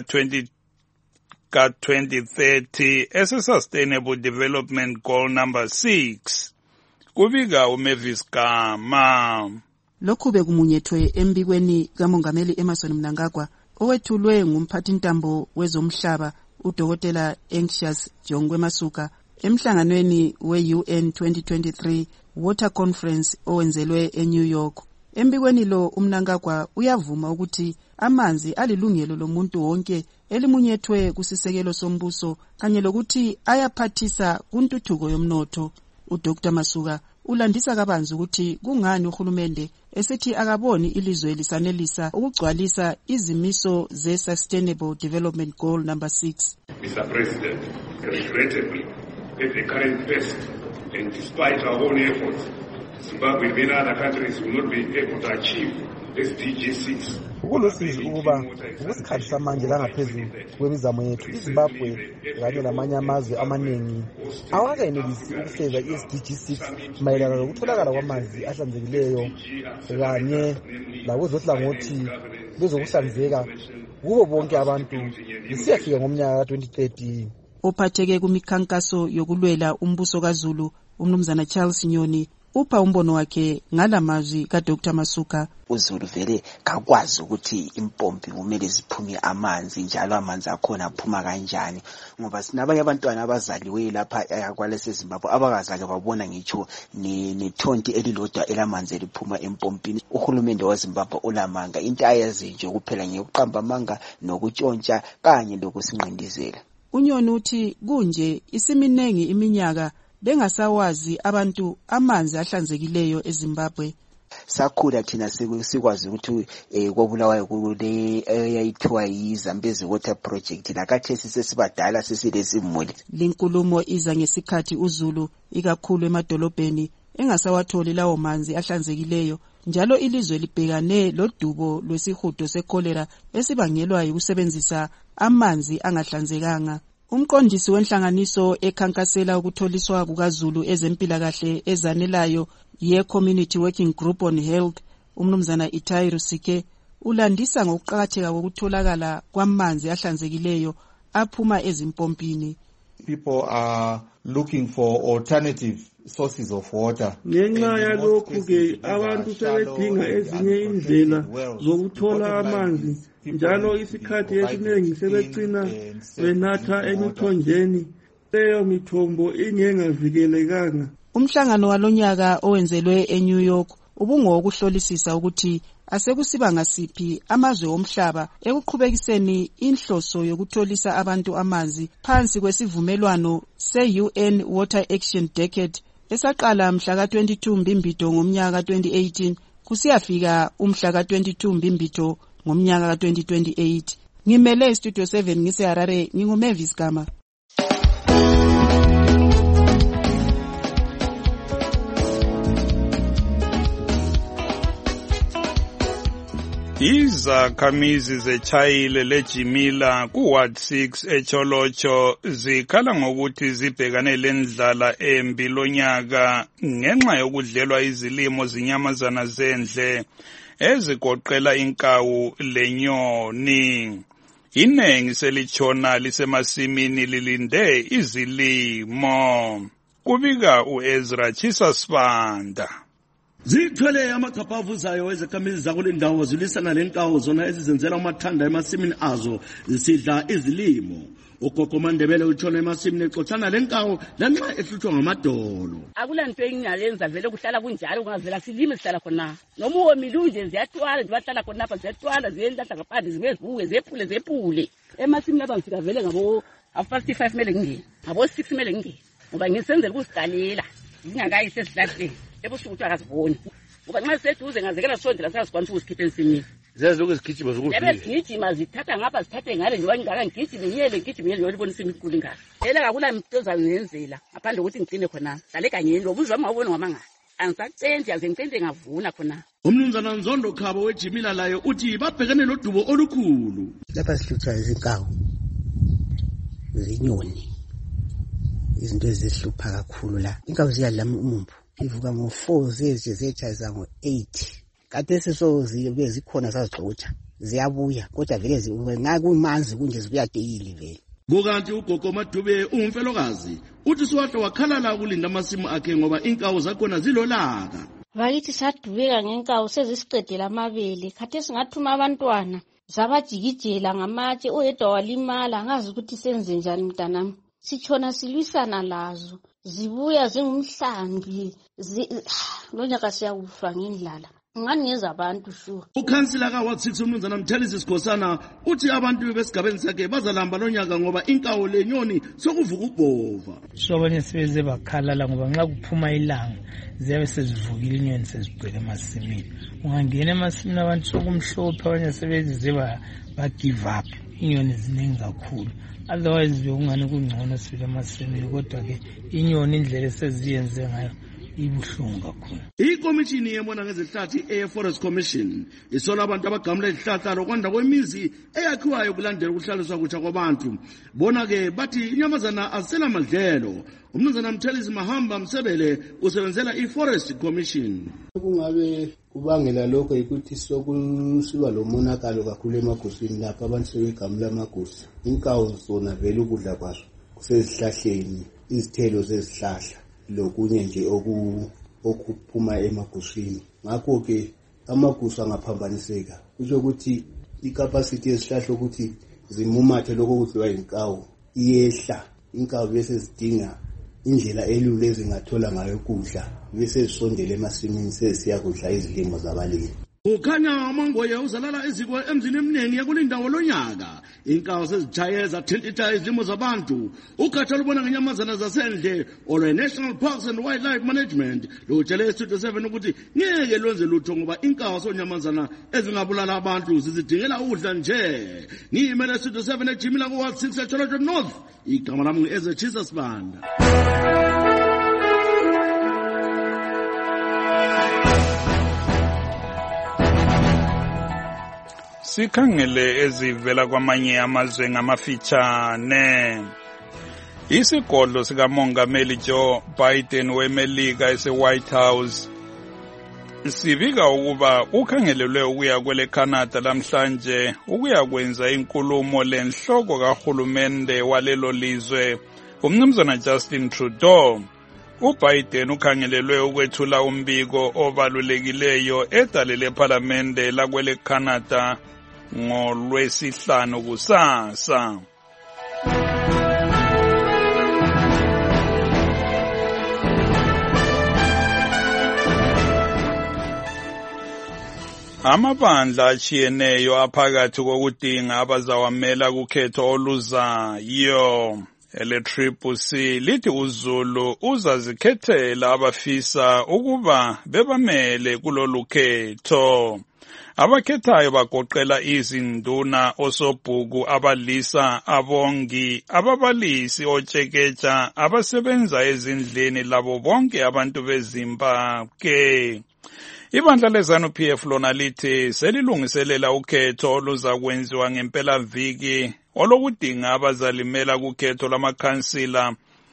ka-2030 ese-Sustainable Development Goal number 6. Kubika uMavis Gama. Lokhu bekumunyethwe embikweni kaMongameli Emmerson Mnangagwa owethulwe ngumphathintambo wezomhlaba uDokotela Anxious Jongwe Masuka emhlanganweni we-UN 2023 Water Conference owenzelwe eNew York. Embikweni lo uMnangagwa uyavuma ukuthi amanzi alilungelo lomuntu wonke elimunyethwe kusisekelo sombuso kanye lokuthi ayaphathisa kuntuthuko yomnotho. uDr Masuka ulandisa kabanzi ukuthi kungani uhulumende esithi akaboni ilizwe lisanelisa ukugcwalisa izimiso ze-Sustainable Development Goal number 6. Mr. President, regrettably, at the current pace and despite our own efforts, Zimbabwe and many other countries will not be able to achieve SDG 6. Ukulusizi ukuba ukusikhathi samanje langaphezulu kwemizamo yethu iZimbabwe kanye namanye amazwe amaningi awakenelisi ukufeza i-SDG 6 mayelana lokutholakala kwamanzi ahlanzekileyo kanye lakuzohlangothi bezokuhlanzeka kubo bonke abantu lisiyafika ngomnyaka ka-2030. Ophatheke kumikhankaso yokulwela umbuso kaZulu umnumzana Charles Nyoni upha umbono wakhe ngalamazwi kaDr Masuka. uZulu vele kakwazi ukuthi impompi kumele ziphume amanzi, njalo amanzi akhona aphuma kanjani, ngoba sinabanye abantwana abazaliwe lapha kwalese Zimbabwe abakazake babona ngitsho nethonti elilodwa elamanzi eliphuma empompini. Uhulumende waZimbabwe ulamanga, into ayazi nje kuphela ngeyokuqamba amanga nokutshontsha kanye lokusinqindizela. uNyoni uthi kunje isiminengi iminyaka bengasawazi abantu amanzi ahlanzekileyo eZimbabwe. Sakhula thina sikwazi ukuthi kobulawayo kule eyayithiwa yiZambezi Water Project, lakathesi sesibadala sesilesimuli. Linkulumo iza ngesikhathi uZulu ikakhulu emadolobheni engasawatholi lawo manzi ahlanzekileyo, njalo ilizwe libhekane lodubo lwesihudo sekolera esibangelwa yikusebenzisa amanzi angahlanzekanga. Umqondisi wenhlanganiso ekhankasela ukutholiswa kukaZulu ezempilakahle ezanelayo ye-Community Working Group on Health, umnumzana Itai Rusike, ulandisa ngokuqakatheka kokutholakala kwamanzi ahlanzekileyo aphuma ezimpompini. People are looking for alternative sources of water. Ngenxa yalokhu ke abantu sebedinga ezinye indlela zokuthola amanzi, njalo isikhathi esiningi sebegcina benatha emithonjeni, leyo mithombo ingengavikelekanga. Umhlangano walonyaka owenzelwe eNew York ubungokuhlolisisa ukuthi asekusiba ngasiphi amazwe omhlaba ekuqhubekiseni inhloso yokutholisa abantu amanzi phansi kwesivumelwano se-UN Water Action Decade esaqala mhla ka-22 Mbimbito ngomnyaka ka-2018 kusiyafika umhla ka-22 Mbimbito ngomnyaka ka-2028. Ngimele iStudio 7 ngiseHarare, nginguMavis Gama. Izakhamizi zeChayile leJimila kuWard 6 eCholocho zikhala ngokuthi zibhekane lendlala embi lonyaka ngenxa yokudlelwa izilimo zinyamazana zendle ezigoqela inkawu lenyoni. Inengi selitshona lisemasimini lilinde izilimo. Kubika uEzra Chisasibanda. Zithwele amagabha avuzayo ezakhamizi zakule ndawo zilisana lenkawu zona ezizenzela umathanda emasimini azo zisidla izilimo. Ugogo Mandebele utshona emasimini exoxana lenkawu lanxa ehluthwa ngamadolo. Akulanto engingalenza vele kuhlala kunjalo kungavela silime sihlala khona. Noma uwomile unje ziyatwala zibahlala khona lapha ziyatwala ziyendahla ngaphandle zibevuke zephule. Emasimini lapha ngifika vele ngabo 55 mele ngingene. Ngabo 6 mele ngingene. Ngoba ngisenzela ukusigalela. Ngingakayi sesihlahleni. Ebusuku akaziboni ngoba nxa seduze ngazekela sondela sasikwanisa ukusikhipha ensimini ziyazi ukuzigijima zokufika ebegijima zithatha ngapha zithathe ngale nje wangaka ngigijime yolibonisa imikhulu ngaka ela kakula mtoza ngenzela ngaphandle ukuthi ngicine khona hlale kanyeni lobuzwa wami ngabona ngamanga angisacente yaze ngicente ngavuna khona. Umnumzana Nzondo Khabo weJimila layo uthi babhekene lodubo olukhulu lapha sihlutshwa izinkawu zinyoni izinto ezihlupha kakhulu la inkawu ziyadla umumbu ivuka ngo4 zechaza ngo8 kade sesozibe zikhona sazixotsha ziyabuya kodwa vele ngakumanzi kunje zibuya deyili vele. Kukanti ugogo Madube umfelokazi uthi siwahle wakhalala ukulinda amasimu akhe ngoba inkawu zakhona zilolaka. Bakithi sadubeka ngenkawu sezisiqedela amabele kade singathuma abantwana zabajikijela ngamatshe oyedwa walimala ngazi ukuthi senze njani mntanami. Sichona silwisana lazo zibuya zingumhlambi lonyaka siyakufa ngendlala ngani ngeza abantu shu. Ukhansila kaWard 6 umnumzana Mthelisi Sikhosana uthi abantu besigabeni sakhe bazalamba lonyaka ngoba inkawu lenyoni sokuvuka ukubhova. Sobanye sebeze bakhalala ngoba nxa kuphuma ilanga ziyabe sezivukile inyoni sezigcwele emasimini. Ungangena emasimini abantu sokumhlophe abanye sebeze ba give up. Inyoni ziningi kakhulu. Otherwise bekungani kungcono sifike emasimini kodwa ke inyoni indlela eseziyenze ngayo ibuhlungu kakhulu. Ikomishini yebona ngezihlathi eForest Commission isola abantu abagamula izihlahla lokwanda kwemizi eyakhiwayo kulandela ukuhlaliswa kutsha kwabantu. Bona ke bathi inyamazana asela madlelo. Umnumzana Mthelisi Mahamba Msebele usebenzela iForest Commission. Kungabe kubangela lokho ukuthi sokusiba lomonakalo kakhulu emaguswini lapha abantu sebegamula amagusu. Inkawu zona vele ukudla kwazo kusezihlahleni izithelo zezihlahla lokunye nje okuphuma emaguswini. Ngakho ke amagusu angaphambaniseka. Kusho ukuthi icapacity yesihlahla ukuthi zimumathe lokho kudliwa inkawu iyehla. Inkawu bese zidinga indlela elula ezingathola ngayo ukudla bese zisondele emasimini sesiya kudla izilimo zabalimi. Ukhanya amangoye uzalala eziko emzini eminingi yakulindawo lonyaka. Inkawu sezitshaye zathintitha izilimo zabantu. Ukhatha lubona ngenyamazana zasendle olwe National Parks and Wildlife Management lutshele Studio 7 ukuthi ngeke lwenze lutho ngoba inkawu sonyamazana ezingabulala abantu zizidingela ukudla nje. Ngiyimele Studio 7 ejimila ku Ward 6 eCharlotte North. Igama lami ngu Jesus Banda. Sikhangele ezivela kwamanye amazwe ngamafitshane. Isigodlo sikamongameli Joe Biden weMelika ese-White House sibika ukuba ukhangelelwe ukuya kwele Canada lamhlanje ukuya kwenza inkulumo lenhloko kahulumende walelo lizwe umnumzana Justin Trudeau. UBiden ukhangelelwe ukwethula umbiko obalulekileyo edale lePhalamende lakwele Canada ngoLwesihlanu kusasa. Amabandla achiyeneyo aphakathi kokudinga abazawamela kukhetho oluzayo. Ele-CCC lithi uZulu uzazikhethela abafisa ukuba bebamele kulolu khetho. Abakhethayo bagoqela izinduna, osobhuku, abalisa, abongi, ababalisi, otsheketsha, abasebenza ezindlini labo bonke abantu beZimbabwe. Ibandla leZANU-PF lona lithi selilungiselela ukhetho oluzakwenziwa ngempelaviki olokudinga abazalimela kukhetho lwamakhansila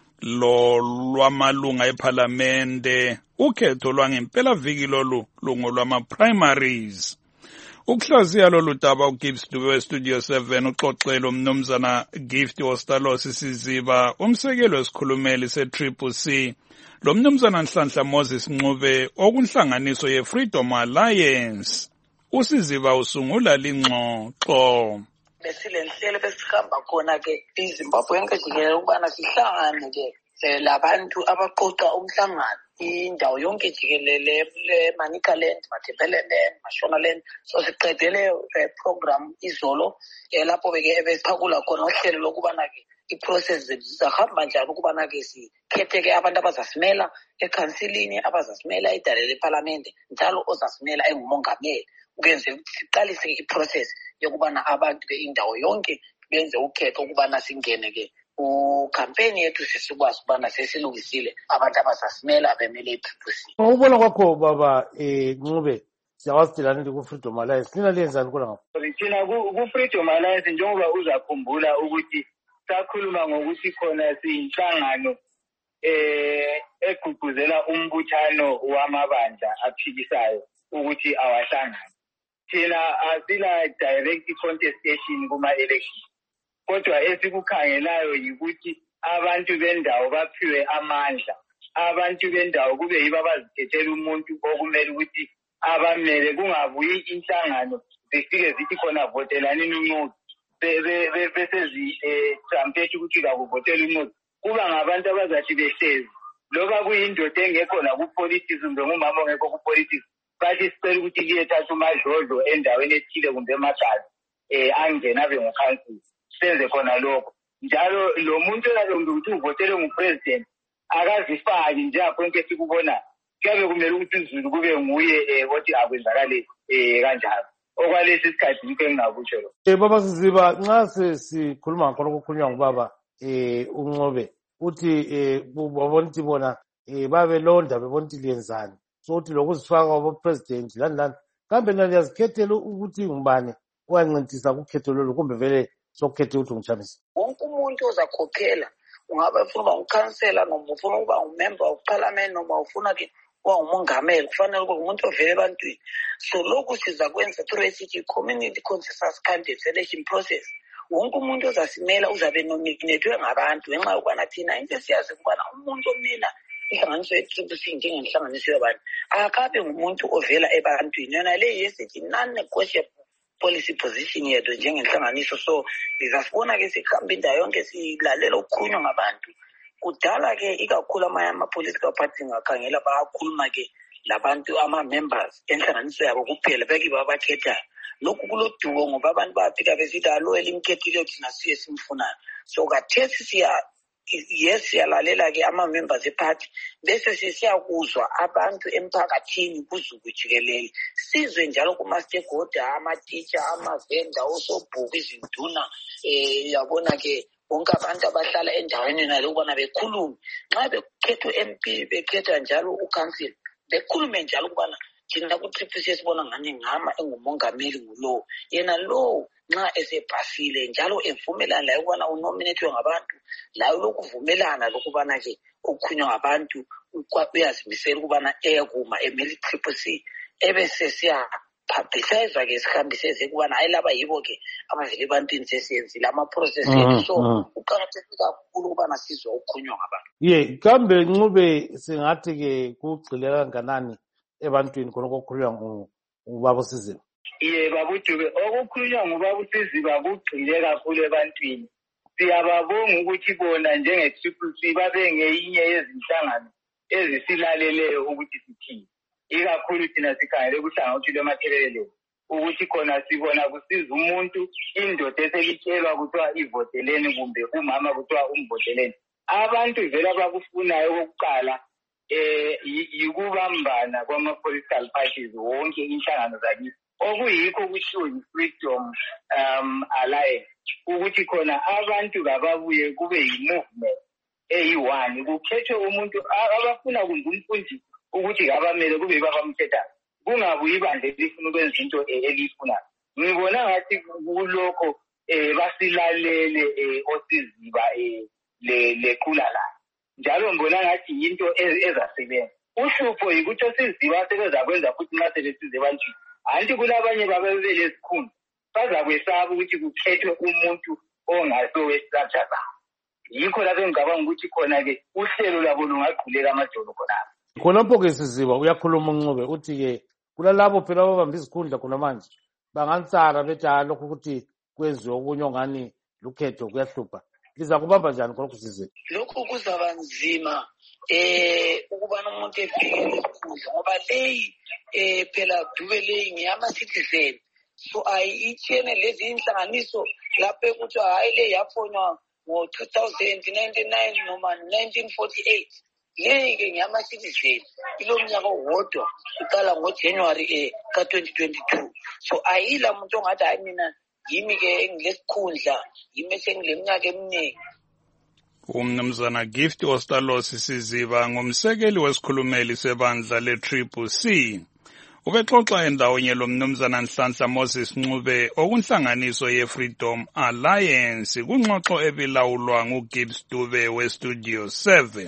lwamalunga ePhalamende. Ukhetho lwangempelaviki lolu lungolwama-primaries. Ukuhlaziya lolu daba uGibbs Dube weStudio 7 uxoxelo umnumzana Gift Ostalos Siziba, umsekelo wesikhulumeli se-CCC, lo mnumzana Nhlanhla Moses Ncube okunhlanganiso ye-Freedom Alliance. Usiziba usungula lingxoxo. Besilenhlelo besihamba khona ke iZimbabwe yonke jikelele ukubana sihlangane ke labantu abaqoqa umhlangano indawo yonke jikelele leManicaland, Matabeleland, Mashonaland. So siqedele program izolo lapho beke bephakula khona uhlelo lokubana ke iprocess zizahamba njani ukubana ke sikhethe ke abantu abazasimela ekhansilini, abazasimela idale lePhalamende njalo ozasimela engumongameli ukwenze siqalise iprocess yokubana abantu ke indawo yonke benze ukhetho ukubana singene ke ucampaign yethu sisikwazi ukubana sesilungisile abantu abazasimela bemele iPPC. Ukubona kwakho baba Ncube siyawazidelana ku-Freedom Alliance nina lenzani kula ngapha? Thina ku-Freedom Alliance njengoba uzakhumbula ukuthi sakhuluma ngokuthi khona siyinhlangano egqugquzela umbuthano wamabandla aphikisayo ukuthi awahlangane. Thina asila direct contestation kuma-election, kodwa esikukhangelayo yikuthi abantu bendawo baphiwe amandla. Abantu bendawo kube yibo abazikhethela umuntu okumele ukuthi abamele, kungabuyi inhlangano zifike zithi khona votelani umuntu bese zitrampethe ukuthi kakuvotela umuntu. Kuba ngabantu abazathi behlezi loba kuyindoda engekho nakupolitics kumbe ngumama ongekho kupolitics, bathi sicela ukuthi liyethatha umadlodlo endaweni ethile kumbe emagazi angena abe ngukhansila, senze khona lokho. Njalo lo muntu oyalombe ukuthi uvotele ngupresident akazifaki njengakhonke sikubona, kuyabe kumele ukuthi uZulu kube nguye othi akwenzakale kanjalo. Okwalesi isikhathi yikho engingakutsho lo. Baba Siziba, nxa sesikhuluma ngakho okukhulunywa ngubaba uNcube uthi babona ukuthi bona babelonda bebona ukuthi liyenzani, so uthi lokuzifaka kwabopresident lani kambe nina liyazikhethela ukuthi ngubani oyancintisa kukhetho lolu kumbe vele sokukhethe ukuthi ngichamisa? Wonke umuntu ozakhokhela, ungabe ufuna ukuba ngukhansela noma ufuna ukuba ngumember wePhalamende noma ufuna ke kuba ngumongameli, kufanele kube umuntu ovela ebantwini. So lokhu sizakwenza through esithi community consensus candidate selection process. Wonke umuntu ozasimela uzabe nominatwe ngabantu ngenxa yokubana thina into esiyazi ukubana umuntu omela inhlanganiso ye-TCC njengenhlanganiso yabantu akabe ngumuntu ovela ebantwini yona le yesithi non-negotiable policy position yethu njengenhlanganiso. So sizasibona-ke sikuhamba indawo yonke silalela ukukhulunywa ngabantu. Kudala-ke ikakhulu ama-political party ngakhangela bayakhuluma-ke labantu ama-members enhlanganiso yabo kuphela bekibo abakhethayo. Lokhu kulodumo ngoba abantu bayafika besithi aloyela imkhethile thina siye simfunayo. So kathesi siyalalela-ke ama-members eparty bese sisiyakuzwa abantu emphakathini kuzulu jikelele. Sizwe njalo kuma-stakeholder, ama-teacher, ama-vendor, osobhuku, izinduna, yabona-ke bonke abantu abahlala endaweni nalo ukubana bekhulume. Nxa bekhethwa MP bekhetha njalo uCouncil bekhulume njalo ukubana thina ku-TCC sibona ngani ngama engumongameli ngulowo. Yena lowo nxa esebhasile njalo evumelana layo ukubana unominethwe ngabantu layo lokuvumelana lokubana-ke okukhulunywa ngabantu uyazimisela ukubana eyekuma emele i-TCC ebese siyapublicize-ke sihambiseze ukubana hayi laba yibo-ke abavele ebantwini sesiyenzile ama-process ethu. So kuqakathekile kakhulu ukubana sizwe okukhulunywa ngabantu. Kambe Ncube singathi-ke kugxile kanganani ebantwini khonokho okukhulunywa ngubaba uSiziba? Babudube okukhulunywa ngubaba uSiziba kugxile kakhulu ebantwini. Siyababonga ukuthi bona njenge-TCC babe ngeyinye yezinhlangano ezisilaleleyo ukuthi sithini. Ikakhulu thina sikhangele kuhlangothi lwemathelelelo ukuthi khona sibona kusiza umuntu indoda eselitshelwa kuthiwa ivoteleni kumbe umama kuthiwa umvoteleni. Abantu vele abakufunayo okokuqala yikubambana kwama-political parties wonke inhlangano zakithi okuyikho kuthiwa yi-Freedom Alliance ukuthi khona abantu kababuye kube yi-movement eyi-one kukhethwe umuntu abafuna kumbe umfundisi ukuthi abamele kube babamkhethayo kungabuyi ibandla elifuna ukwenza into eliyifunayo. Ngibona ngathi kulokho basilalele oSiziba lequla la njalo ngibona ngathi into ezasebenza. Uhlupho yikuthi oSiziba sebezakwenza futhi nxa sebesize ebantwini anti kulabanye babebele esikhundla bazakwesaba ukuthi kukhethwe umuntu ongasowe-structure zabo. Yikho lapho engicabanga ukuthi khona-ke uhlelo lwabo lungagqulela amadolo khonapho. Khonapho-ke Siziba uyakhuluma uNcube uthi-ke kulalabo phela ababamba izikhundla khona manje bangansara bethi lokhu ukuthi kwenziwe okunye ongani lukhetho kuyahlupha. Liza kubamba njani khonokho Siziba? Lokhu kuzaba nzima ukubana umuntu efike esikhundla ngoba leyi phela dube leyi ngeyama-citizen. So ayitshene lezi inhlanganiso lapho ukuthi hayi le yafonywa ngo-2099 noma 1948. Leyi-ke ngeyama-citizen ilomnyaka owodwa iqala ngoJanuwari ka-2022. So ayila muntu ongathi hayi mina yimi-ke engilesikhundla yimi esengileminyaka eminingi. Umnumzana Gift Ostalos Siziba ngumsekeli wesikhulumeli sebandla le-TCC. Ubexoxa endawonye lo mnumzana Nhlanhla Moses Ncube okunhlanganiso ye-Freedom Alliance kungxoxo ebilawulwa nguGibbs Dube we-Studio 7.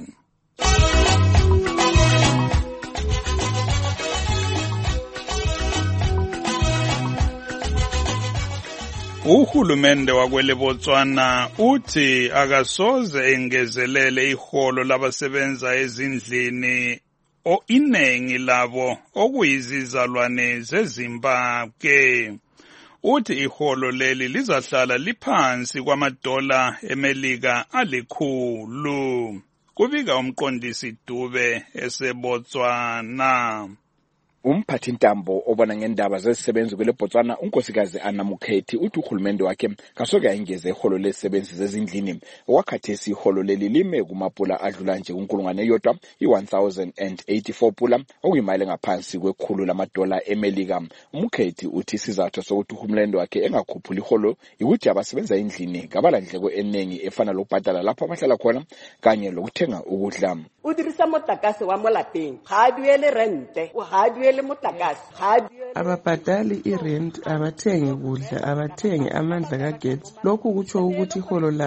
Uhulumende wakwele Botswana uthi akasoze engezelele iholo labasebenza ezindlini inengi labo okuyizizalwane zeZimbabwe. Uthi iholo leli lizahlala liphansi kwamadola eMelika alikhulu. Kubika umqondisi Dube eseBotswana. Umphathi ntambo obona ngendaba zezisebenzi kwele Botswana unkosikazi Anna Mukhethi uthi uhulumende wakhe kasoke ayengeze iholo lezisebenzi zezindlini wakhathesi iholo leli lime kumapula adlula nje kunkulungwane yodwa i-1084 pula okuyimali ngaphansi kwekhulu lamadola eMelika. Mukhethi uthi isizathu sokuthi uhulumende wakhe engakhuphula iholo ukuthi abasebenza endlini ngabala ndleko enengi efana lokubhadala lapho abahlala khona kanye lokuthenga ukudla. O dirisa motlakase wa mo lapeng ga a duele rente ga duele motlakase ga duele ababhadali irent abathengi kudla abathengi amandla kagetsi lokhu kutsho ukuthi iholo labo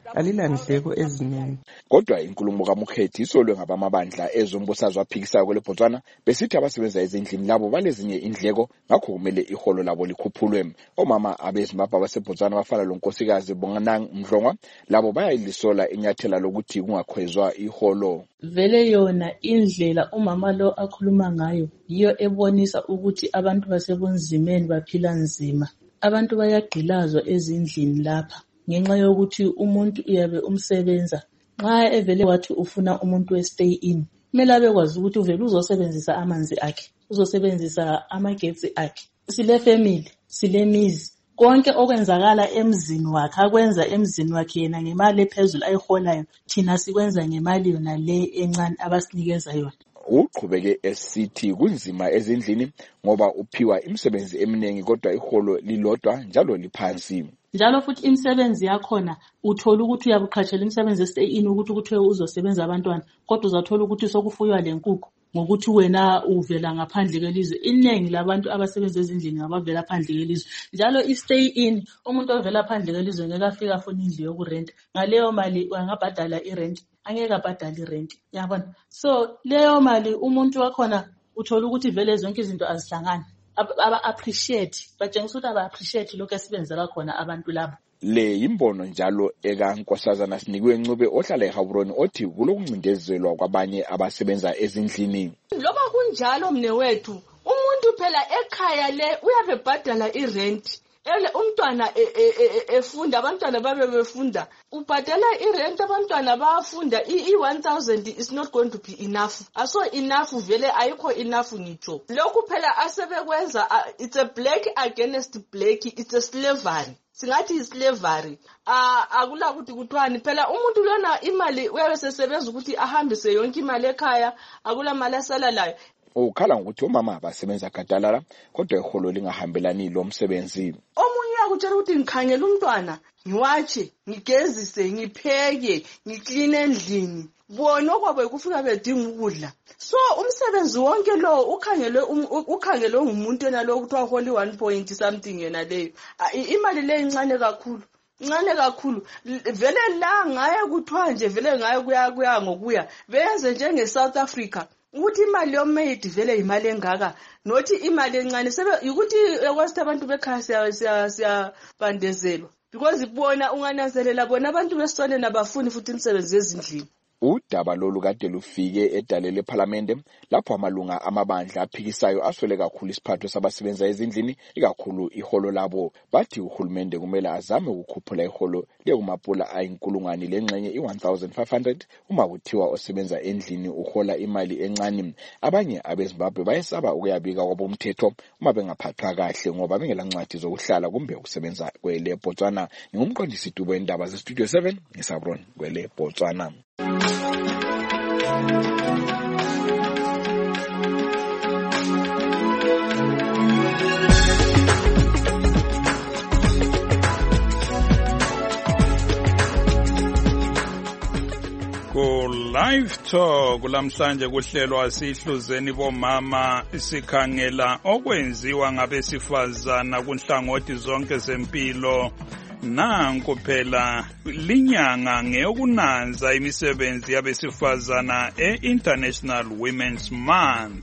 alilandleko eziningi. Kodwa inkulumo kaMukhethi isolwe ngabamabandla ezombusazwe aphikisayo kwele Botswana besithi abasebenza ezindlini labo balezinye indleko ngakho kumele iholo labo likhuphulwe. Omama abeZimbabwe abaseBotswana bafana lonkosikazi Bonganang Mdlongwa labo bayayilisola inyathela lokuthi kungakhwezwa iholo. Vele yona indlela umama lo akhuluma ngayo yiyo ebonisa ukuthi abantu basebunzimeni baphila nzima. Abantu bayagqilazwa ezindlini lapha ngenxa yokuthi umuntu uyabe umsebenza. Nxa evele wathi ufuna umuntu we-stay in, kumele abekwazi ukuthi uvele uzosebenzisa amanzi akhe, uzosebenzisa amagetsi akhe. Sile family, sile mizi, konke okwenzakala emzini wakhe akwenza emzini wakhe yena ngemali ephezulu ayiholayo, thina sikwenza ngemali yona le encane abasinikeza yona. Uqhubeke esithi kunzima ezindlini ngoba uphiwa imisebenzi eminingi kodwa iholo lilodwa njalo liphansi. Njalo futhi imisebenzi yakhona uthola ukuthi uyabuqhatshela imisebenzi estay in ukuthi kuthiwe uzosebenza abantwana, kodwa uzathola ukuthi sokufuywa lenkukhu ngokuthi wena uvela ngaphandle kwelizwe. Iningi labantu abasebenza ezindlini ngabavela phandle kwelizwe. Njalo istay in umuntu ovela phandle kwelizwe ngeke afika afuna indlu yokurenta. Ngaleyo mali angabhadala irent, angeke abhadale irent. Yabona? So leyo mali umuntu wakhona uthola ukuthi vele zonke izinto azihlangana. Aba-appreciate, batshengisa ukuthi aba-appreciate lokho esibenzela khona abantu labo. Le imbono njalo ekaNkosazana Sinikwe Ncube ohlala eGaborone othi kulokuncindezelwa kwabanye abasebenza ezindlini. Loba kunjalo mnewethu, umuntu phela ekhaya le uyabe bhadala irent. Umntwana efunda, abantwana babe befunda, ubhadala irent, abantwana bayafunda. I-1000 is not going to be enough. Aso enough vele ayikho enough ngitsho. Lokhu phela asebekwenza, it's a black against black, it's a slavery. Singathi islavery. Akula ukuthi kuthiwani phela umuntu lona imali uyabe sesebenza ukuthi ahambise yonke imali ekhaya, akula mali asalalayo. Ukhala ngokuthi umama abasebenza gadalala kodwa iholo lingahambelani lo msebenzi. Omunye akutshela ukuthi ngikhangela umntwana, ngiwatshe, ngigezise, ngipheke, ngiclean endlini. Bona okwabo kufika bedinga ukudla. So umsebenzi wonke lo ukhangelwe ngumuntu yena lo kuthiwa holi 1 point something yena leyo. Imali le incane kakhulu. Ncane kakhulu. Vele la ngaya kuthiwa nje vele ngaya kuya ngokuya. Benze njenge South Africa. Ukuthi imali yomaid vele imali engaka, nothi imali encane sebe ukuthi ekwazi abantu bekhaya siyabandezelwa because ibona ungananzelela bona abantu besitshone nabafuni futhi imisebenzi yezindlini. Udaba lolu kade lufike edale leParliament lapho amalunga amabandla aphikisayo aswele kakhulu isiphatho sabasebenza ezindlini ikakhulu iholo labo. Bathi uhulumende kumele azame ukukhuphula iholo lekumapula ayinkulungwane lengxenye i-1500 uma kuthiwa osebenza endlini uhola imali encane. Abanye abeZimbabwe bayesaba ukuyabika kwabomthetho uma bengaphathwa kahle ngoba bengelancwadi zokuhlala kumbe ukusebenza kwele Botswana. Ngumqondisi Dubo endaba zeStudio 7 eSabrone kwele Botswana. Live Talk lamhlanje kuhlelwa sihluzeni bomama sikhangela okwenziwa ngabesifazana kunhlangothi zonke zempilo. Nanku phela linyanga ngeyokunanza imisebenzi yabesifazana e-International Women's Month.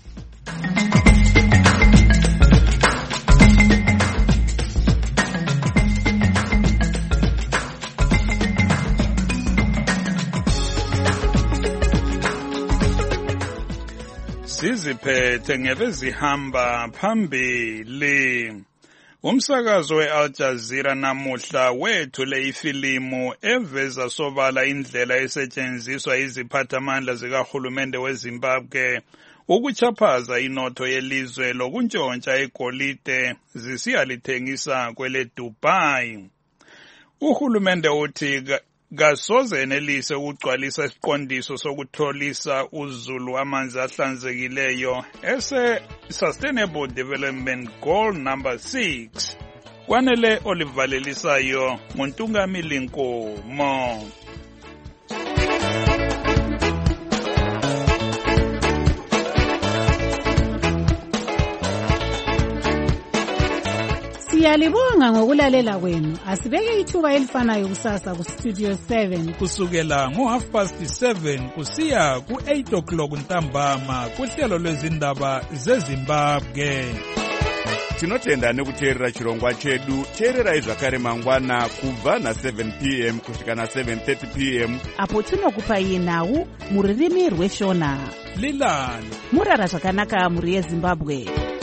Siziphethe ngebezihamba phambili. Umsakazo we-Al Jazeera namuhla wethule ifilimu eveza sobala indlela esetshenziswa iziphathamandla zikahulumende weZimbabwe ukuchaphaza inotho yelizwe lokuntshontsha igolide zisiyalithengisa kwele Dubai. Uhulumende uthi kasoze enelise ukugcwalisa isiqondiso sokutholisa uzulu amanzi ahlanzekileyo ese-Sustainable Development Goal number 6. Kwanele olivalelisayo nguNtungamili Nkomo. Siyalibonga ngokulalela kwenu. Asibeke ithuba elifanayo kusasa ku Studio 7 kusukela ngo7:30 kusiya ku8 o'clock ntambama kuhlelo lwezindaba zeZimbabwe. Tinotenda nekuteerera chirongwa chedu. Teererai zvakare mangwana kubva na7 p.m. kusvika na7:30 p.m. apo tinokupai nhau muririmi rweshona. Lilani murara zvakanaka muri yeZimbabwe.